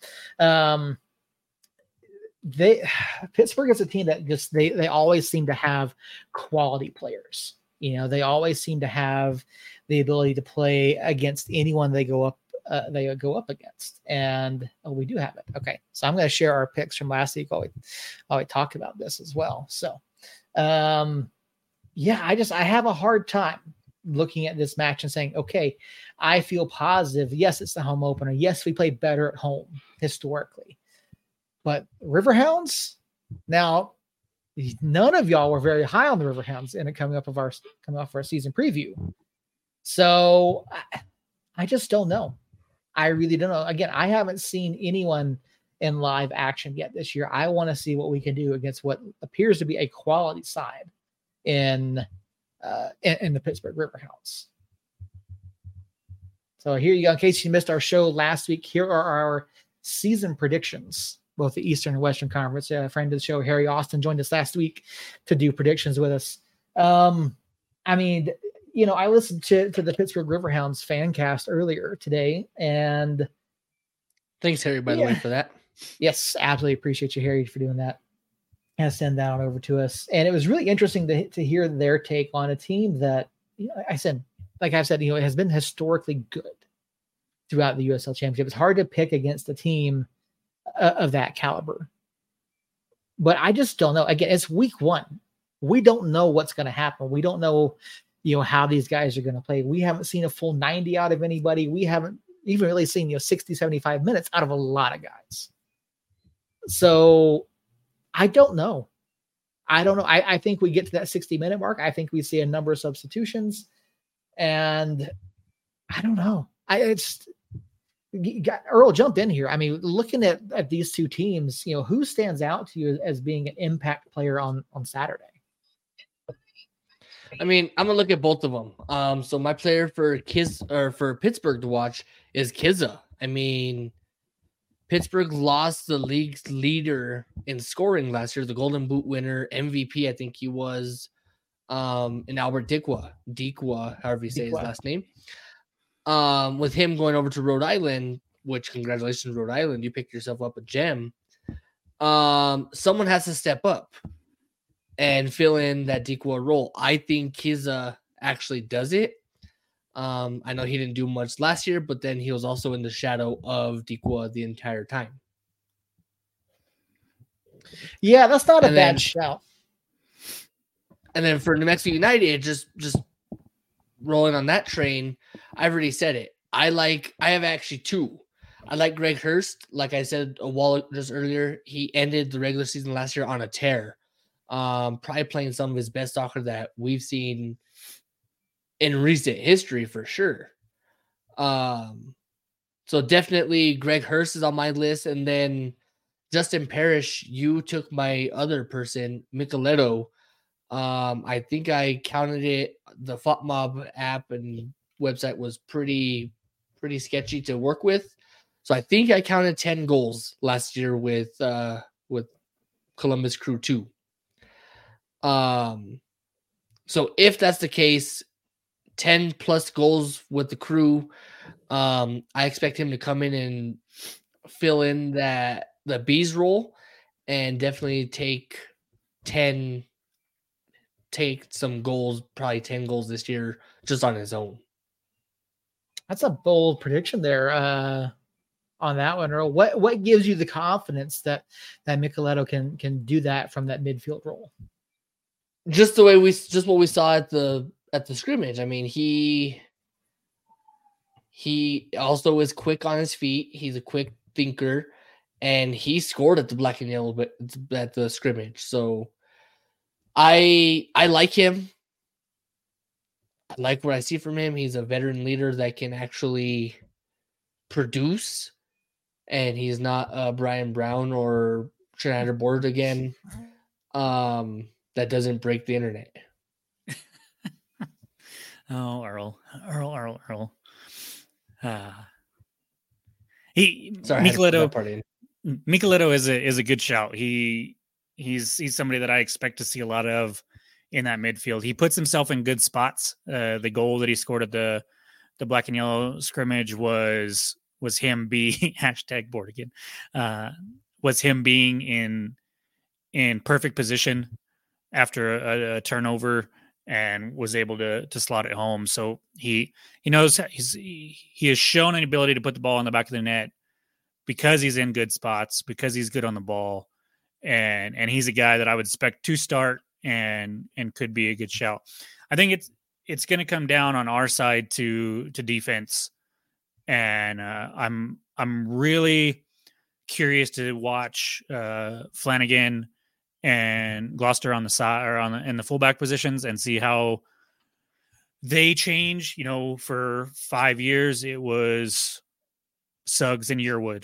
Pittsburgh is a team that just they always seem to have quality players. They always seem to have the ability to play against anyone they go up they go up against. And we do have it. Okay, so I'm going to share our picks from last week while we talk about this as well. So, yeah, I have a hard time looking at this match and saying, okay, I feel positive. Yes, it's the home opener. Yes, we play better at home historically, but Riverhounds. Now, none of y'all were very high on the Riverhounds in it coming off our season preview. So I just don't know. I really don't know. Again, I haven't seen anyone in live action yet this year. I want to see what we can do against what appears to be a quality side in the Pittsburgh Riverhounds. So here you go. In case you missed our show last week, here are our season predictions, both the Eastern and Western Conference. A friend of the show, Harry Austin, joined us last week to do predictions with us. I mean, I listened to the Pittsburgh Riverhounds fan cast earlier today, and thanks, Harry, by the way, for that. Yes, absolutely appreciate you, Harry, for doing that. And send that on over to us. And it was really interesting to hear their take on a team that, I've said, it has been historically good throughout the USL Championship. It's hard to pick against a team of that caliber. But I just don't know. Again, it's week 1. We don't know what's going to happen. We don't know, how these guys are going to play. We haven't seen a full 90 out of anybody. We haven't even really seen, 60, 75 minutes out of a lot of guys. So I don't know. I think we get to that 60-minute mark. I think we see a number of substitutions, and I don't know. Earl, jump in here. I mean, looking at these two teams, who stands out to you as being an impact player on Saturday? I mean, I'm gonna look at both of them. So my player for Pittsburgh to watch is Kizza. I mean, Pittsburgh lost the league's leader in scoring last year, the Golden Boot winner, MVP, I think he was, in Albert Dikwa, however you say his last name. With him going over to Rhode Island, which congratulations, Rhode Island, you picked yourself up a gem. Someone has to step up and fill in that Dikwa role. I think Kizza actually does it. I know he didn't do much last year, but then he was also in the shadow of Dikwa the entire time. Yeah, that's not a bad shout. And then for New Mexico United, just rolling on that train, I've already said it. I have actually 2. I like Greg Hurst. Like I said a while just earlier, he ended the regular season last year on a tear. Probably playing some of his best soccer that we've seen in recent history for sure. So definitely Greg Hurst is on my list. And then Justin Parrish, you took my other person, Micheletto. I think I counted it. The FotMob app and website was pretty sketchy to work with. So I think I counted 10 goals last year with Columbus Crew 2. So if that's the case, 10 plus goals with the Crew, I expect him to come in and fill in the Bees role and definitely take some goals, probably 10 goals this year just on his own. That's a bold prediction there on that one, Earl. What gives you the confidence that Micheletto can do that from that midfield role? Just what we saw at the scrimmage. I mean, he also is quick on his feet. He's a quick thinker, and he scored at the black and yellow at the scrimmage. So I like him. I like what I see from him. He's a veteran leader that can actually produce, and he's not Brian Brown or Schneider Board again. That doesn't break the internet. Oh, Earl. Micheletto is a good shout. He's somebody that I expect to see a lot of in that midfield. He puts himself in good spots. The goal that he scored at the black and yellow scrimmage was him being #board again. Was him being in perfect position after a turnover and was able to slot it home. So he knows he has shown an ability to put the ball in the back of the net because he's in good spots, because he's good on the ball, and he's a guy that I would expect to start and could be a good shout. I think it's going to come down on our side to defense, and I'm really curious to watch Flanagan and Gloucester on the side or in the fullback positions and see how they change. You know, for 5 years it was Suggs and Yearwood.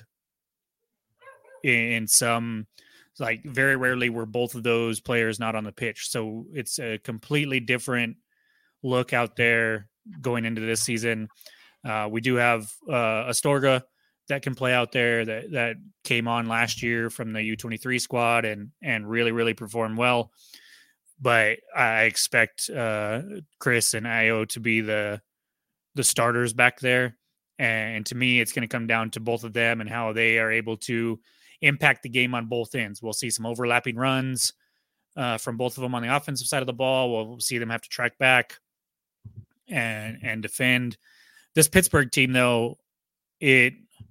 In some, like, very rarely were both of those players not on the pitch. So it's a completely different look out there going into this season. We do have Astorga that can play out there that came on last year from the U23 squad and really, really performed well. But I expect Chris and Ayo to be the starters back there. And to me, it's going to come down to both of them and how they are able to impact the game on both ends. We'll see some overlapping runs from both of them on the offensive side of the ball. We'll see them have to track back and defend. This Pittsburgh team, though, it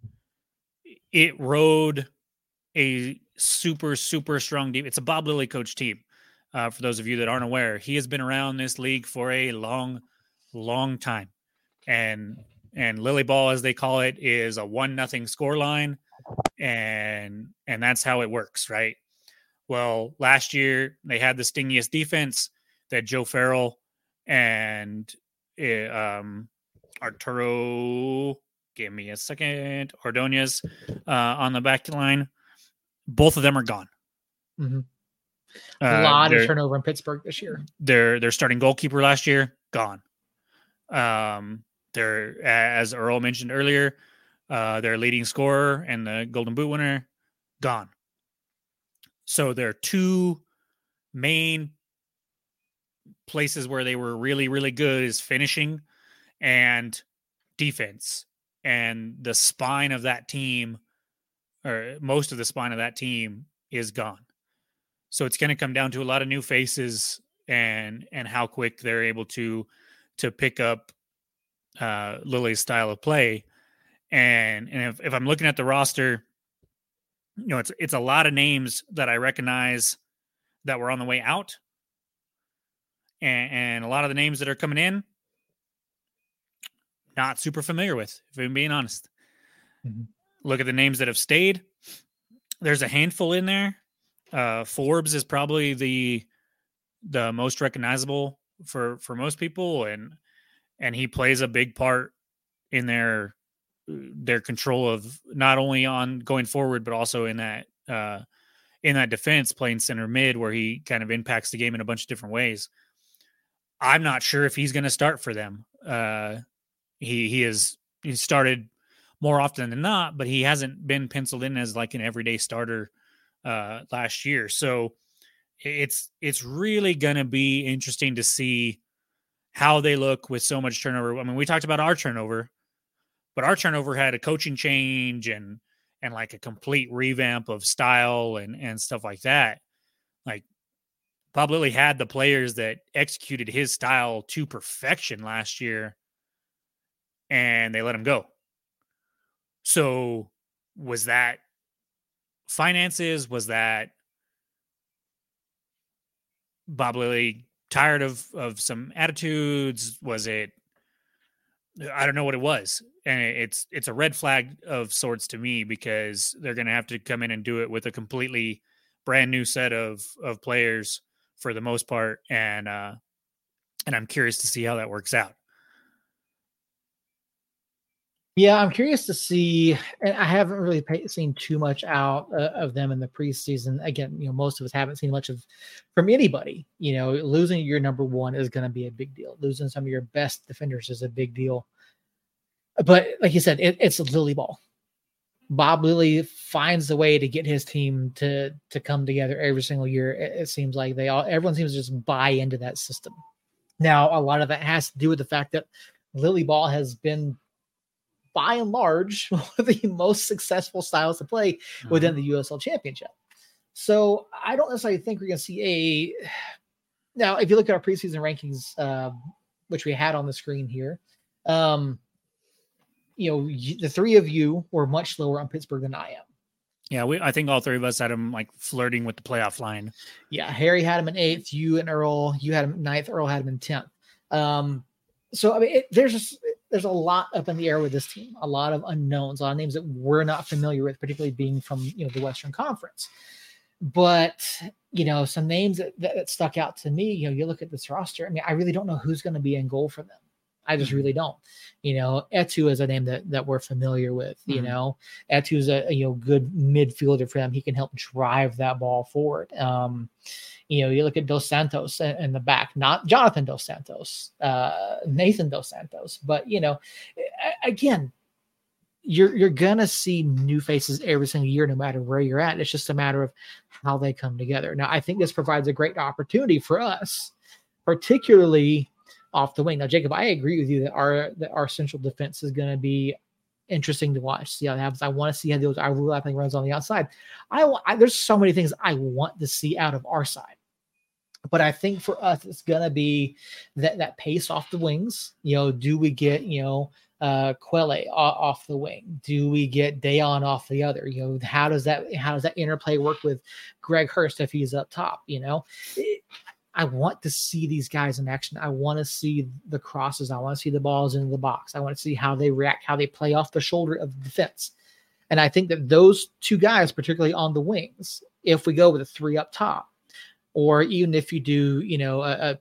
rode a super, super strong team. It's a Bob Lilly coach team. For those of you that aren't aware, he has been around this league for a long, long time. And Lily ball, as they call it, is a 1-0 score line. And that's how it works, right? Well, last year they had the stingiest defense that Joe Farrell and Arturo, give me a second, Ordonez on the back line. Both of them are gone. Mm-hmm. A lot of turnover in Pittsburgh this year. Their starting goalkeeper last year, gone. They're, as Earl mentioned earlier, their leading scorer and the Golden Boot winner, gone. So their two main places where they were really, really good is finishing and defense. And the spine of that team, or most of the spine of that team, is gone. So it's going to come down to a lot of new faces and how quick they're able to pick up Lilly's style of play. And if I'm looking at the roster, you know, it's a lot of names that I recognize that were on the way out, and a lot of the names that are coming in, not super familiar with, if I'm being honest. Mm-hmm. Look at the names that have stayed. There's a handful in there. Forbes is probably the most recognizable for most people, and he plays a big part in their control of not only on going forward, but also in that defense, playing center mid, where he kind of impacts the game in a bunch of different ways. I'm not sure if he's going to start for them. He started more often than not, but he hasn't been penciled in as like an everyday starter last year. So it's really going to be interesting to see how they look with so much turnover. I mean, we talked about our turnover, but our turnover had a coaching change and like a complete revamp of style and stuff like that. Like, Bob Lilly had the players that executed his style to perfection last year, and they let him go. So was that finances? Was that Bob Lilly tired of some attitudes? Was it, I don't know what it was. And it's a red flag of sorts to me, because they're going to have to come in and do it with a completely brand new set of players for the most part. And I'm curious to see how that works out. Yeah, I'm curious to see, and I haven't really seen too much out of them in the preseason. Again, you know, most of us haven't seen much from anybody. You know, losing your number one is going to be a big deal. Losing some of your best defenders is a big deal. But like you said, it's a Lilly ball. Bob Lilly finds a way to get his team to come together every single year. It seems like everyone seems to just buy into that system. Now, a lot of that has to do with the fact that Lilly ball has been, by and large, one of the most successful styles to play within the USL Championship. So I don't necessarily think we're going to see Now, if you look at our preseason rankings, which we had on the screen here, the three of you were much lower on Pittsburgh than I am. Yeah, I think all three of us had him like flirting with the playoff line. Yeah, Harry had him in 8th. You and Earl, you had him 9th. Earl had him in 10th. So I mean, there's a lot up in the air with this team. A lot of unknowns, a lot of names that we're not familiar with, particularly being from the Western Conference. But some names that stuck out to me. You look at this roster. I mean, I really don't know who's going to be in goal for them. I just really don't. Etu is a name that we're familiar with. Etu is a good midfielder for them. He can help drive that ball forward. You look at Dos Santos in the back, not Jonathan Dos Santos, Nathan Dos Santos. But again, you're gonna see new faces every single year, no matter where you're at. It's just a matter of how they come together. Now, I think this provides a great opportunity for us, particularly off the wing. Now, Jacob, I agree with you that our central defense is going to be interesting to watch. See how it happens. I want to see how those overlapping runs on the outside. There's so many things I want to see out of our side, but I think for us it's going to be that pace off the wings. Do we get Quelle off the wing? Do we get Dayon off the other? How does that interplay work with Greg Hurst if he's up top? I want to see these guys in action. I want to see the crosses. I want to see the balls into the box. I want to see how they react, how they play off the shoulder of the defense. And I think that those two guys, particularly on the wings, if we go with a 3 up top, or even if you do, a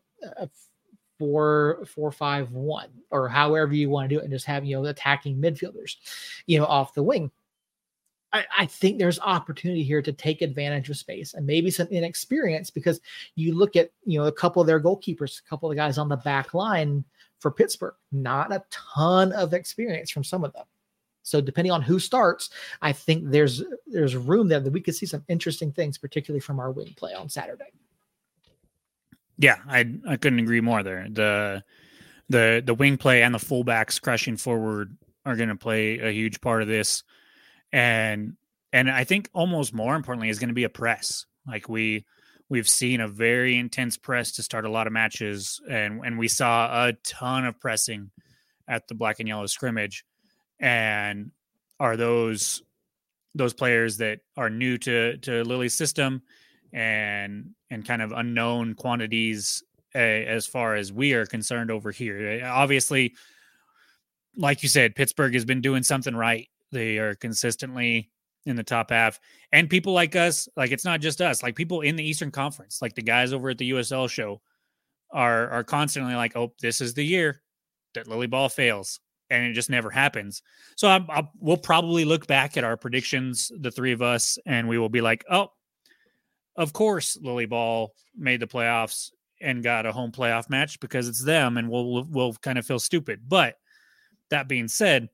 4-5-1, or however you want to do it, and just have, attacking midfielders, off the wing. I think there's opportunity here to take advantage of space and maybe some inexperience, because you look at, a couple of their goalkeepers, a couple of the guys on the back line for Pittsburgh, not a ton of experience from some of them. So depending on who starts, I think there's room there that we could see some interesting things, particularly from our wing play on Saturday. Yeah, I couldn't agree more there. The wing play and the fullbacks crashing forward are going to play a huge part of this. And I think almost more importantly is going to be a press. Like we've seen a very intense press to start a lot of matches, and we saw a ton of pressing at the black and yellow scrimmage. And are those players that are new to Lily's system and kind of unknown quantities as far as we are concerned over here? Obviously, like you said, Pittsburgh has been doing something right. They are consistently in the top half, and people like us, like it's not just us, like people in the Eastern Conference, like the guys over at the USL show are constantly like, oh, this is the year that Lily Ball fails, and it just never happens. So we'll probably look back at our predictions, the three of us, and we will be like, oh, of course Lily Ball made the playoffs and got a home playoff match because it's them, and we'll kind of feel stupid. But that being said,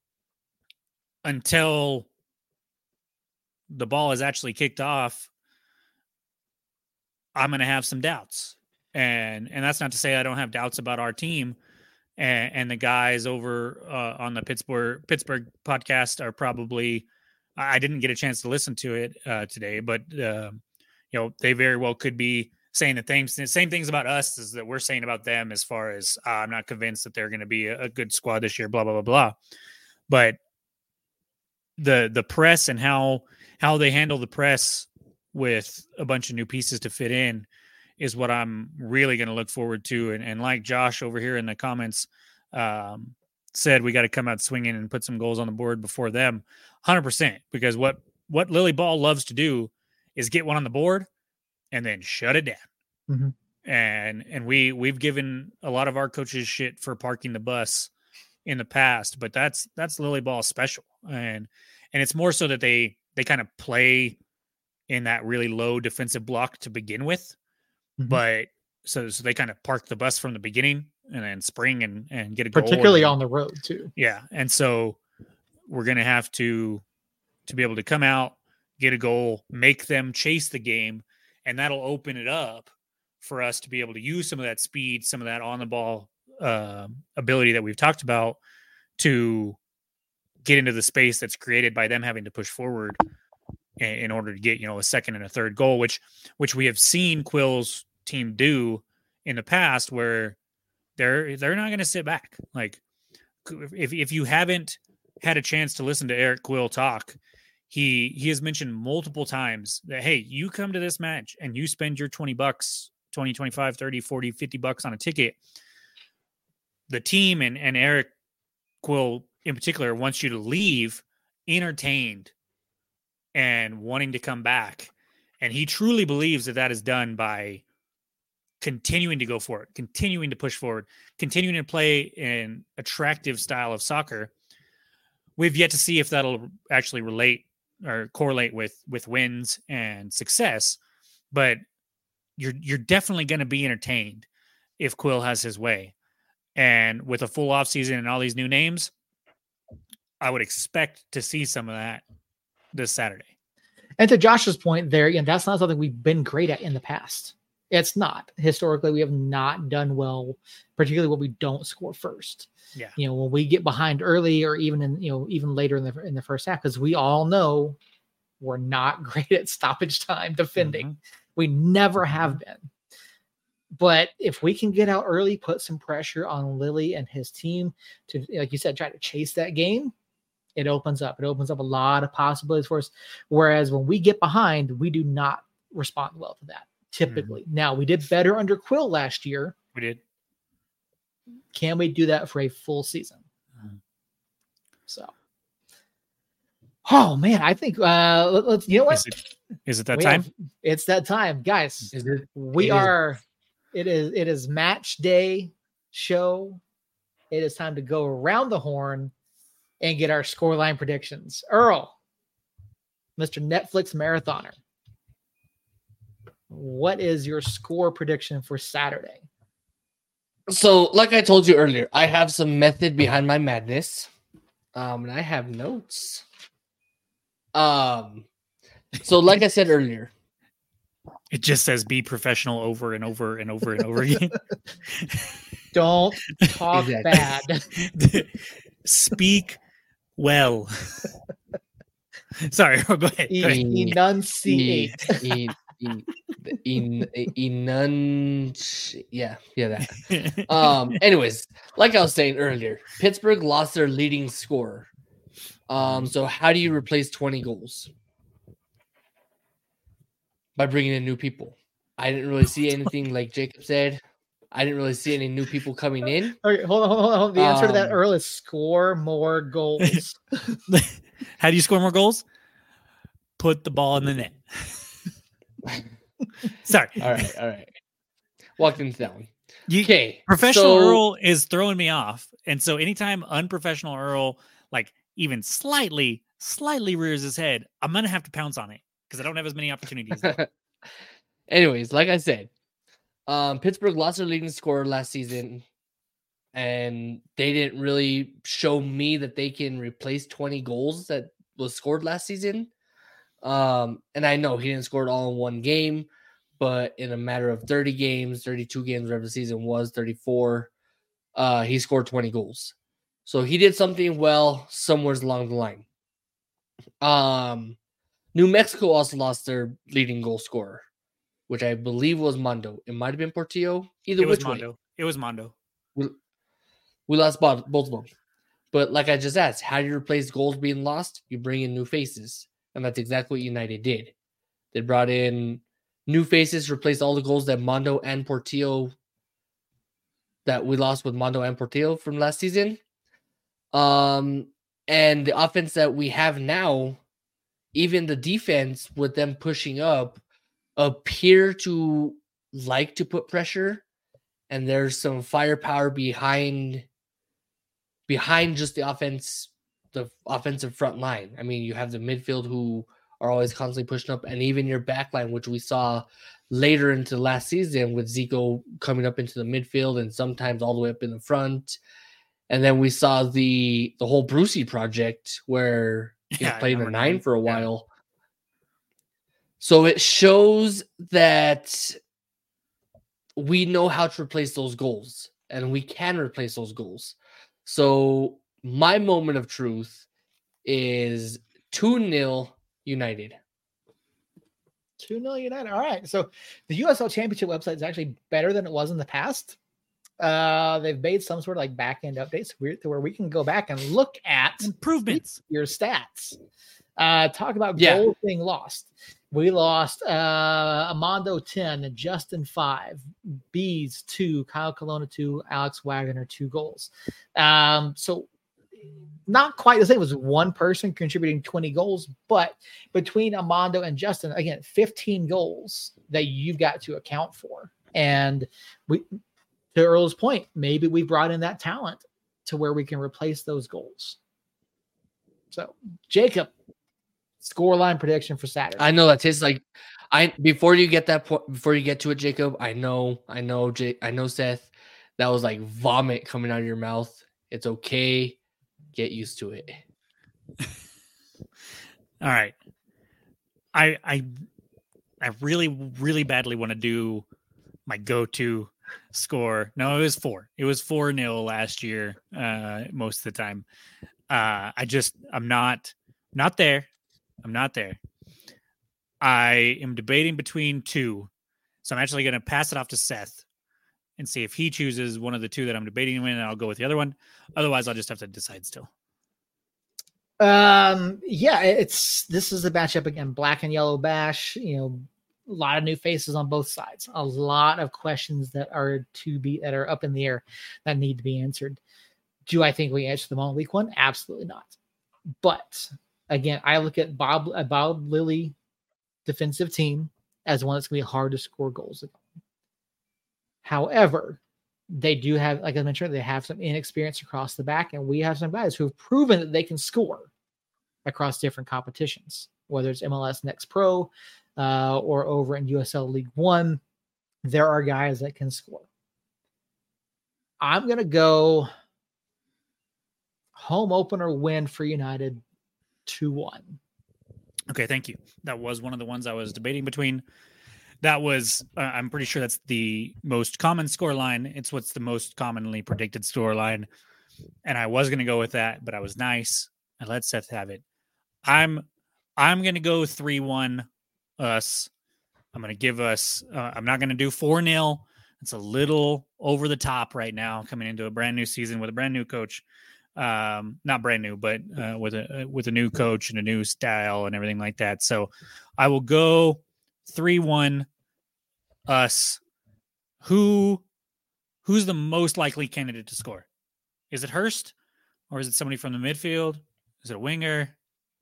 until the ball is actually kicked off, I'm going to have some doubts. And that's not to say I don't have doubts about our team. And the guys over on the Pittsburgh podcast are probably, I didn't get a chance to listen to it today, but they very well could be saying the same things about us as that we're saying about them, as far as I'm not convinced that they're going to be a good squad this year, blah, blah, blah, blah. But the press and how they handle the press with a bunch of new pieces to fit in is what I'm really going to look forward to. And like Josh over here in the comments said, we got to come out swinging and put some goals on the board before them, 100%. Because what Lily Ball loves to do is get one on the board and then shut it down. Mm-hmm. And we've given a lot of our coaches shit for parking the bus in the past, but that's Lily Ball special. And it's more so that they kind of play in that really low defensive block to begin with. Mm-hmm. But so they kind of park the bus from the beginning and then spring and get a goal. Particularly on the road too. Yeah. And so we're going to have to be able to come out, get a goal, make them chase the game, and that'll open it up for us to be able to use some of that speed, some of that on the ball ability that we've talked about to get into the space that's created by them having to push forward in order to get, a second and a third goal, which we have seen Quill's team do in the past where they're not going to sit back. Like if you haven't had a chance to listen to Eric Quill talk, he has mentioned multiple times that, hey, you come to this match and you spend your $20, 20, 25, 30, 40, 50 bucks on a ticket. The team and Eric Quill in particular wants you to leave entertained and wanting to come back. And he truly believes that is done by continuing to go for it, continuing to push forward, continuing to play an attractive style of soccer. We've yet to see if that'll actually relate or correlate with wins and success, but you're definitely going to be entertained if Quill has his way. And with a full off season and all these new names, I would expect to see some of that this Saturday. And to Josh's point there, that's not something we've been great at in the past. It's not. Historically, we have not done well, particularly when we don't score first. Yeah. When we get behind early or even even later in the first half, because we all know we're not great at stoppage time defending. Mm-hmm. We never have been. But if we can get out early, put some pressure on Lily and his team to, like you said, try to chase that game, it opens up. It opens up a lot of possibilities for us. Whereas when we get behind, we do not respond well to that, typically. Mm-hmm. Now, we did better under Quill last year. We did. Can we do that for a full season? Mm-hmm. So, oh man, I think let's. You know what? Is it that time? It's that time, guys. It is match day show. It is time to go around the horn and get our scoreline predictions. Earl, Mr. Netflix marathoner, what is your score prediction for Saturday? So, like I told you earlier, I have some method behind my madness, and I have notes. So, like I said earlier, it just says be professional over and over and over and over again. Don't talk bad. Speak well. Sorry, go ahead. Enunciate. That. Anyways, like I was saying earlier, Pittsburgh lost their leading scorer. So how do you replace 20 goals? By bringing in new people. I didn't really see anything like Jacob said. I didn't really see any new people coming in. Okay, hold on. The answer to that, Earl, is score more goals. How do you score more goals? Put the ball in the net. Sorry. All right. Walk things down. Okay. Professional Earl is throwing me off. And so anytime unprofessional Earl, like even slightly rears his head, I'm going to have to pounce on it because I don't have as many opportunities. Anyways, like I said, Pittsburgh lost their leading scorer last season, and they didn't really show me that they can replace 20 goals that was scored last season. And I know he didn't score it all in one game, but in a matter of 30 games, 32 games, whatever the season was, 34, he scored 20 goals. So he did something well somewhere along the line. New Mexico also lost their leading goal scorer, which I believe was Mondo. It might have been Portillo. It was Mondo. We lost both of them. But like I just asked, how do you replace goals being lost? You bring in new faces. And that's exactly what United did. They brought in new faces, replaced all the goals that Mondo and Portillo that we lost with Mondo and Portillo from last season. And the offense that we have now, even the defense with them pushing up, appear to like to put pressure, and there's some firepower behind just the offensive front line. I mean, you have the midfield who are always constantly pushing up, and even your back line, which we saw later into last season with Zico coming up into the midfield and sometimes all the way up in the front. And then we saw the whole Brucey project where he played a 9 for a while. So it shows that we know how to replace those goals, and we can replace those goals. So my moment of truth is 2-0 United. 2 million. All right. So the USL Championship website is actually better than it was in the past. They've made some sort of like back end updates to where we can go back and look at improvements, your stats. Talk about goals being lost. We lost Amando 10, Justin 5, Bees 2, Kyle Colonna 2, Alex Wagner 2 goals. So not quite the same as one person contributing 20 goals, but between Amando and Justin, again, 15 goals that you've got to account for. And we, to Earl's point, maybe we brought in that talent to where we can replace those goals. So, Jacob, scoreline prediction for Saturday. I know that tastes like before you get to it, Jacob. I know Seth. That was like vomit coming out of your mouth. It's okay. Get used to it. All right. I really, really badly want to do my go-to score. No, it was 4. It was 4-0 last year, most of the time. I'm not there. I'm not there. I am debating between 2. So I'm actually going to pass it off to Seth and see if he chooses one of the 2 that I'm debating with, and I'll go with the other one. Otherwise, I'll just have to decide still. This is a matchup again, black and yellow bash, a lot of new faces on both sides, a lot of questions that are up in the air that need to be answered. Do I think we answer them all in week 1? Absolutely not. But again, I look at Bob Lilly defensive team as one that's going to be hard to score goals against. However, they do have, like I mentioned, they have some inexperience across the back, and we have some guys who have proven that they can score across different competitions, whether it's MLS Next Pro or over in USL League One. There are guys that can score. I'm going to go home opener win for United 2-1. Okay, thank you. That was one of the ones I was debating between. That was, I'm pretty sure that's the most common score line. It's what's the most commonly predicted score line. And I was going to go with that, but I was nice. I let Seth have it. I'm going to go 3-1 us. I'm going to give us, I'm not going to do 4-0. It's a little over the top right now, coming into a brand new season with a brand new coach. Not brand new, but with a new coach and a new style and everything like that. So I will go 3-1 us. Who's the most likely candidate to score? Is it Hurst, or is it somebody from the midfield? Is it a winger?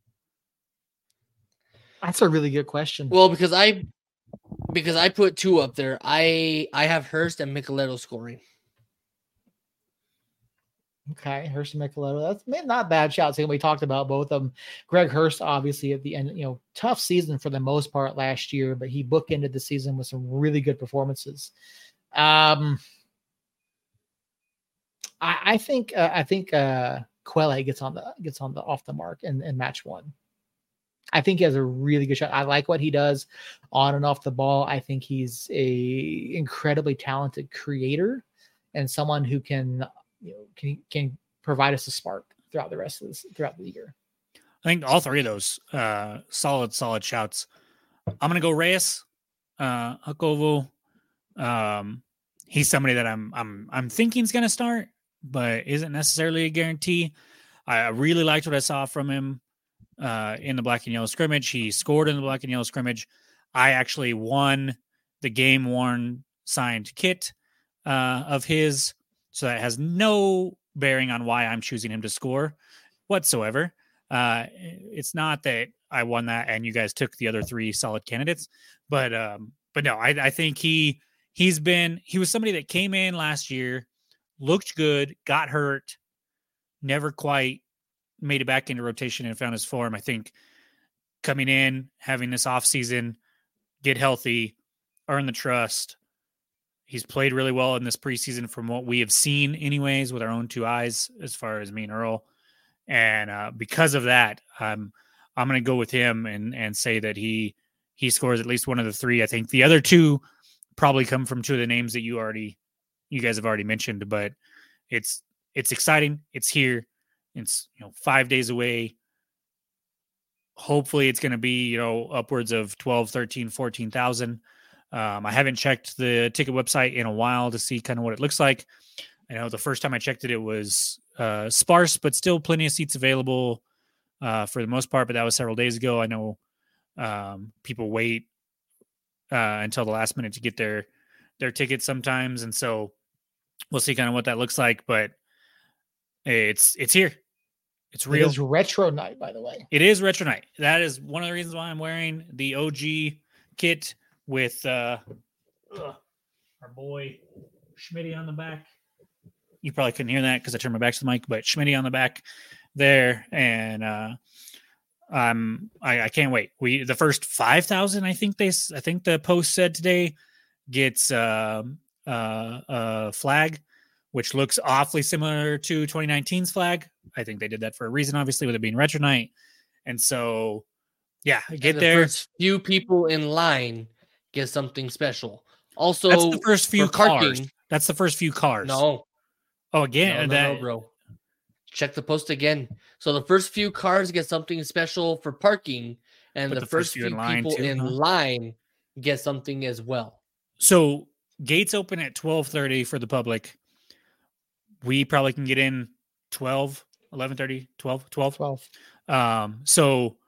That's a really good question. Well, because I put 2 up there, I have Hurst and Micheletto scoring. Okay, Hurst and Micheletto. That's not bad shots. We talked about both of them. Greg Hurst, obviously, at the end, tough season for the most part last year, but he bookended the season with some really good performances. I think Quelle gets on the off the mark in match 1. I think he has a really good shot. I like what he does on and off the ball. I think he's a incredibly talented creator and someone who can provide us a spark throughout the year. I think all 3 of those solid shouts. I'm gonna go Reyes, Hukovo. He's somebody that I'm thinking is gonna start, but isn't necessarily a guarantee. I really liked what I saw from him in the black and yellow scrimmage. He scored in the black and yellow scrimmage. I actually won the game worn signed kit of his. So that has no bearing on why I'm choosing him to score whatsoever. It's not that I won that and you guys took the other 3 solid candidates, but no, I think he was somebody that came in last year, looked good, got hurt, never quite made it back into rotation and found his form. I think coming in, having this offseason, get healthy, earn the trust. He's played really well in this preseason from what we have seen anyways with our own 2 eyes as far as me and Earl. And because of that, I'm going to go with him and say that he scores at least one of the 3. I think the other 2 probably come from 2 of the names that you guys have already mentioned, but it's exciting. It's here. It's 5 days away. hopefully it's going to be, upwards of 12, 13, 14,000. I haven't checked the ticket website in a while to see kind of what it looks like. I know the first time I checked it, it was sparse, but still plenty of seats available for the most part. But that was several days ago. I know people wait until the last minute to get their tickets sometimes, and so we'll see kind of what that looks like. But it's here. It's real. It is retro night, by the way. It is retro night. That is one of the reasons why I'm wearing the OG kit with our boy Schmitty on the back. You probably couldn't hear that because I turned my back to the mic, but Schmitty on the back there. And I can't wait. The first 5,000, I think the post said today, gets a flag, which looks awfully similar to 2019's flag. I think they did that for a reason, obviously, with it being retro night. And so, yeah, get there. First few people in line get something special. Also, that's the first few cars. Parking, that's the first few cars. No. Oh, again, no, bro. Check the post again. So the first few cars get something special for parking, and the first few people in line get something as well. So gates open at 12:30 for the public. We probably can get in 12, 11:30, 12. So,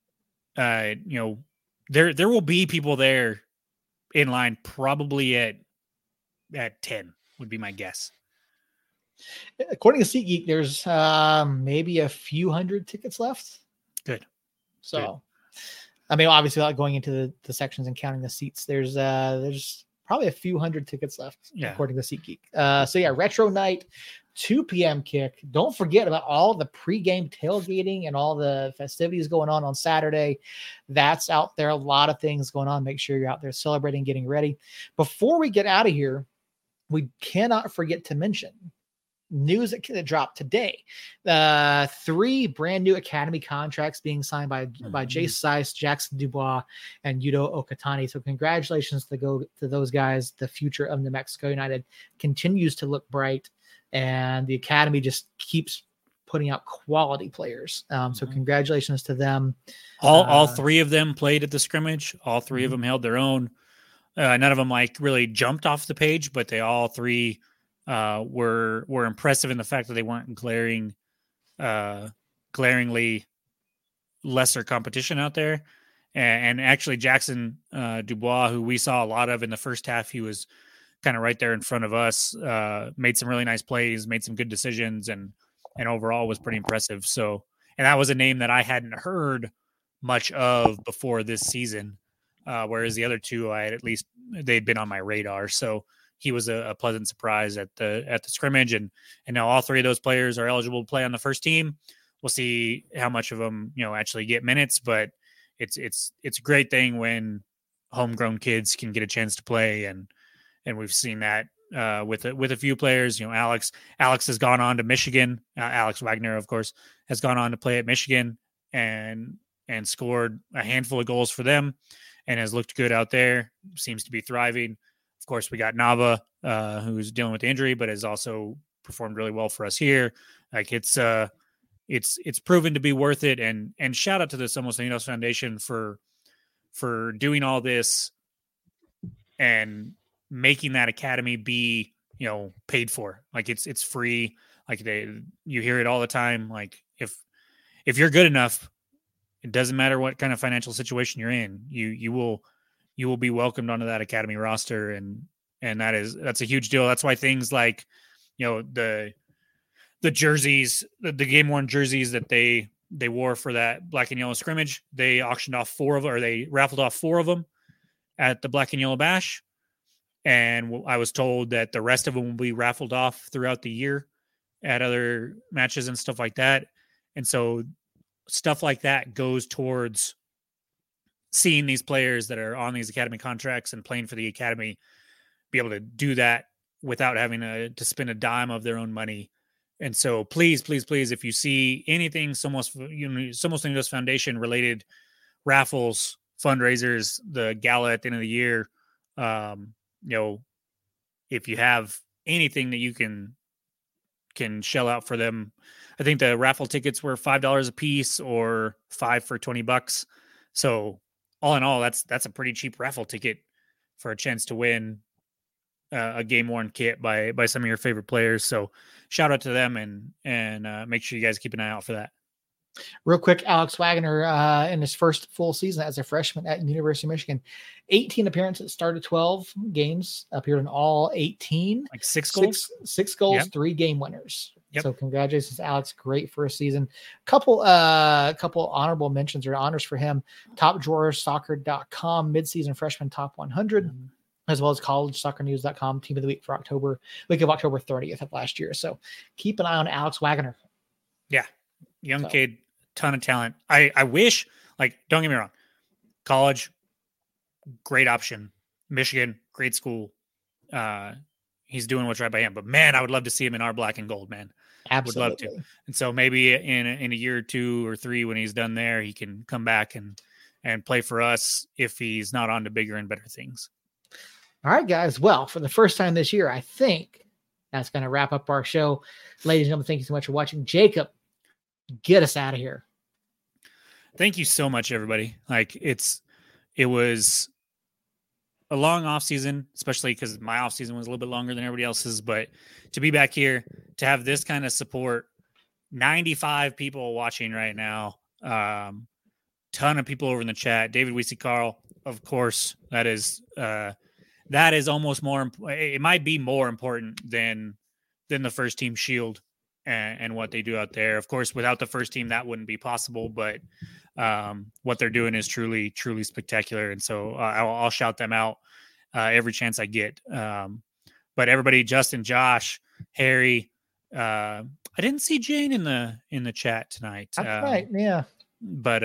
there will be people there in line probably at 10 would be my guess. According to SeatGeek, there's maybe a few hundred tickets left. Good. So, Good. I mean, obviously, without going into the sections and counting the seats, there's probably a few hundred tickets left, according to SeatGeek. So, retro night, 2 p.m. kick. Don't forget about all the pregame tailgating and all the festivities going on Saturday. That's out there. A lot of things going on. Make sure you're out there celebrating, getting ready. Before we get out of here, we cannot forget to mention news that dropped today. 3 brand new academy contracts being signed by Jace Sice, Jackson Dubois, and Yuto Okatani. So congratulations to those guys. The future of New Mexico United continues to look bright, and the academy just keeps putting out quality players. So congratulations to them. All 3 of them played at the scrimmage. All 3 of them held their own. None of them really jumped off the page, but they all 3 were impressive in the fact that they weren't glaringly lesser competition out there. And actually Jackson Dubois, who we saw a lot of in the first half, he was kind of right there in front of us, made some really nice plays, made some good decisions, and overall was pretty impressive. So, and that was a name that I hadn't heard much of before this season. Whereas the other 2, they'd been on my radar. So he was a pleasant surprise at the scrimmage, and now all 3 of those players are eligible to play on the first team. We'll see how much of them, actually get minutes, but it's a great thing when homegrown kids can get a chance to play. And we've seen that with a few players. Alex has gone on to Michigan. Alex Wagner, of course, has gone on to play at Michigan and scored a handful of goals for them and has looked good out there. Seems to be thriving. Of course, we got Nava, who's dealing with the injury, but has also performed really well for us here. Like it's proven to be worth it. And shout out to the Somos Unidos Foundation for doing all this and making that academy be, paid for. Like it's free. Like you hear it all the time. Like if you're good enough, it doesn't matter what kind of financial situation you're in, you will be welcomed onto that academy roster. And that's a huge deal. That's why things like, the jerseys, the game worn jerseys that they wore for that black and yellow scrimmage, they auctioned off 4 of them, or they raffled off 4 of them at the Black and Yellow Bash. And I was told that the rest of them will be raffled off throughout the year at other matches and stuff like that. And so stuff like that goes towards seeing these players that are on these academy contracts and playing for the academy be able to do that without having to spend a dime of their own money. And so please, if you see anything Somos Unidos Foundation related raffles, fundraisers, the gala at the end of the year, if you have anything that you can can shell out for them. I think the raffle tickets were $5 a piece or $5 for $20. So all in all, that's a pretty cheap raffle ticket for a chance to win a game worn kit by some of your favorite players. So shout out to them and make sure you guys keep an eye out for that. Real quick, Alex Wagner in his first full season as a freshman at University of Michigan, 18 appearances, started 12 games, appeared in all 18. Like 6 goals? Six goals, Yep. 3 game winners. Yep. So congratulations, Alex. Great first season. Couple honorable mentions or honors for him. TopDrawersSoccer.com midseason freshman top 100. As well as collegesoccernews.com team of the week for week of October 30th of last year. So keep an eye on Alex Wagner. Yeah. Young kid, ton of talent. I wish, like, don't get me wrong, college, great option. Michigan, great school. He's doing what's right by him. But man, I would love to see him in our black and gold, man. Absolutely. Would love to. And so maybe in a year or 2 or 3 when he's done there, he can come back and play for us if he's not on to bigger and better things. All right, guys. Well, for the first time this year, I think that's going to wrap up our show. Ladies and gentlemen, thank you so much for watching. Jacob, get us out of here. Thank you so much, everybody. Like it was a long off season, especially because my off season was a little bit longer than everybody else's, but to be back here, to have this kind of support, 95 people watching right now. Ton of people over in the chat. David Weesey Carl, of course, that is almost more. It might be more important than the first team shield and what they do out there. Of course, without the first team, that wouldn't be possible. But what they're doing is truly, truly spectacular. And so I'll shout them out every chance I get. But everybody, Justin, Josh, Harry, I didn't see Jane in the chat tonight. That's right. Yeah. But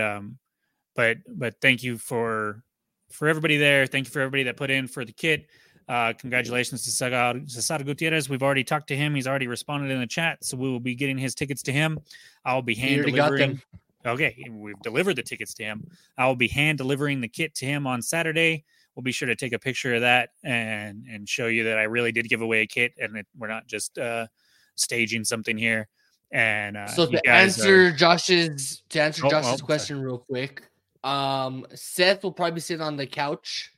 thank you for everybody there. Thank you for everybody that put in for the kit. Congratulations to Cesar Gutierrez. We've already talked to him. He's already responded in the chat, so we will be getting his tickets to him. I'll be hand delivering. Okay, we've delivered the tickets to him. I will be hand delivering the kit to him on Saturday. We'll be sure to take a picture of that and show you that I really did give away a kit, and we're not just staging something here. And so to answer Josh's question real quick, Seth will probably sit on the couch.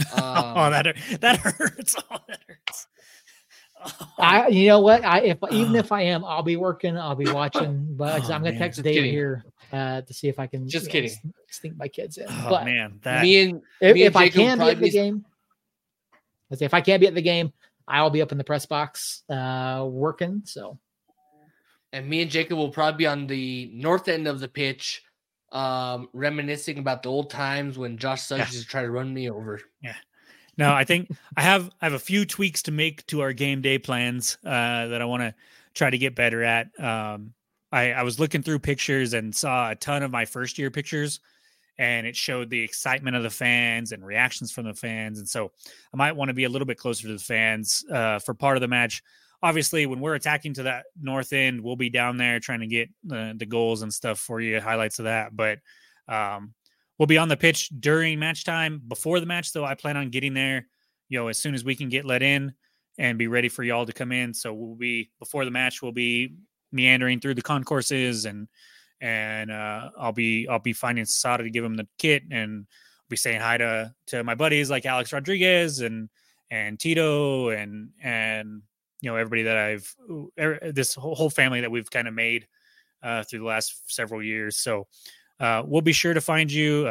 That hurts. Oh, that hurts. Oh. You know what? Even if I am, I'll be working. I'll be watching. But I'm going to text David here to see if I can. Just kidding. Sneak my kids in. Oh, but man, if I can't be at the game, if I can't be at the game, I'll be up in the press box working. So, and me and Jacob will probably be on the north end of the pitch. Reminiscing about the old times when Josh Suggs used to try to run me over. Yeah. No, I think I have a few tweaks to make to our game day plans that I want to try to get better at. I was looking through pictures and saw a ton of my first year pictures, and it showed the excitement of the fans and reactions from the fans. And so I might want to be a little bit closer to the fans for part of the match. Obviously, when we're attacking to that north end, we'll be down there trying to get the goals and stuff for you, highlights of that. But we'll be on the pitch during match time. Before the match, though, I plan on getting there, as soon as we can get let in and be ready for y'all to come in. So before the match, we'll be meandering through the concourses and I'll be finding Sada to give him the kit, and I'll be saying hi to my buddies like Alex Rodriguez and Tito and everybody that this whole family that we've kind of made through the last several years. So we'll be sure to find you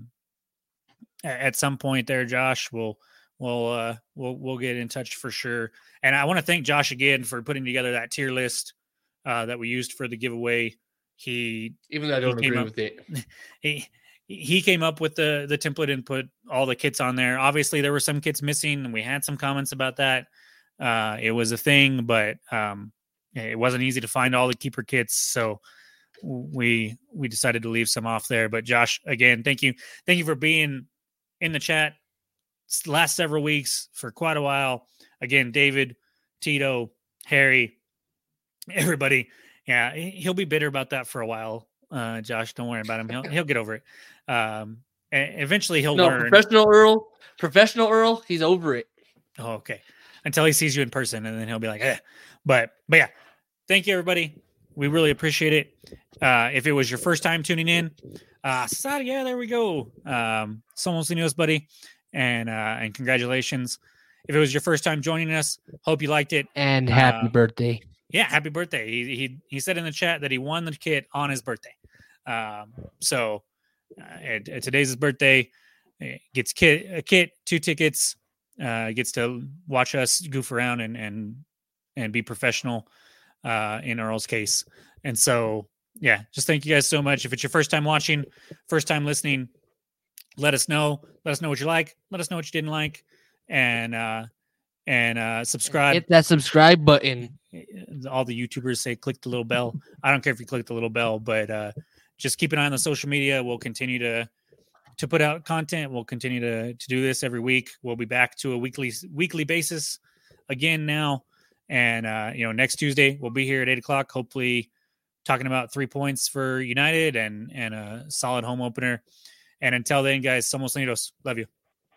at some point there, Josh. We'll get in touch for sure. And I want to thank Josh again for putting together that tier list that we used for the giveaway. Even though I don't agree with it, he came up with the template and put all the kits on there. Obviously, there were some kits missing, and we had some comments about that. It was a thing, but it wasn't easy to find all the keeper kits, so we decided to leave some off there. But Josh, again, thank you for being in the chat last several weeks for quite a while. Again, David, Tito, Harry, everybody. Yeah, he'll be bitter about that for a while. Josh, don't worry about him. He'll get over it. And eventually he'll learn. Professional Earl, he's over it. Oh, okay. Until he sees you in person, and then he'll be like, eh. But yeah, thank you, everybody. We really appreciate it. If it was your first time tuning in, yeah, there we go. Somos Unidos, buddy. And congratulations. If it was your first time joining us, hope you liked it. And happy birthday. Yeah, happy birthday. He said in the chat that he won the kit on his birthday. So today's his birthday. Gets a kit, 2 tickets, gets to watch us goof around and be professional in Earl's case. And so, yeah, just thank you guys so much. If it's your first time watching, first time listening, let us know. Let us know what you like. Let us know what you didn't like. And subscribe. Hit that subscribe button. All the YouTubers say click the little bell. I don't care if you click the little bell, but just keep an eye on the social media. We'll continue to put out content. We'll continue to do this every week. We'll be back to a weekly basis again now. And next Tuesday we'll be here at 8:00, hopefully talking about 3 points for United and a solid home opener. And until then, guys, Somos Unidos. Love you.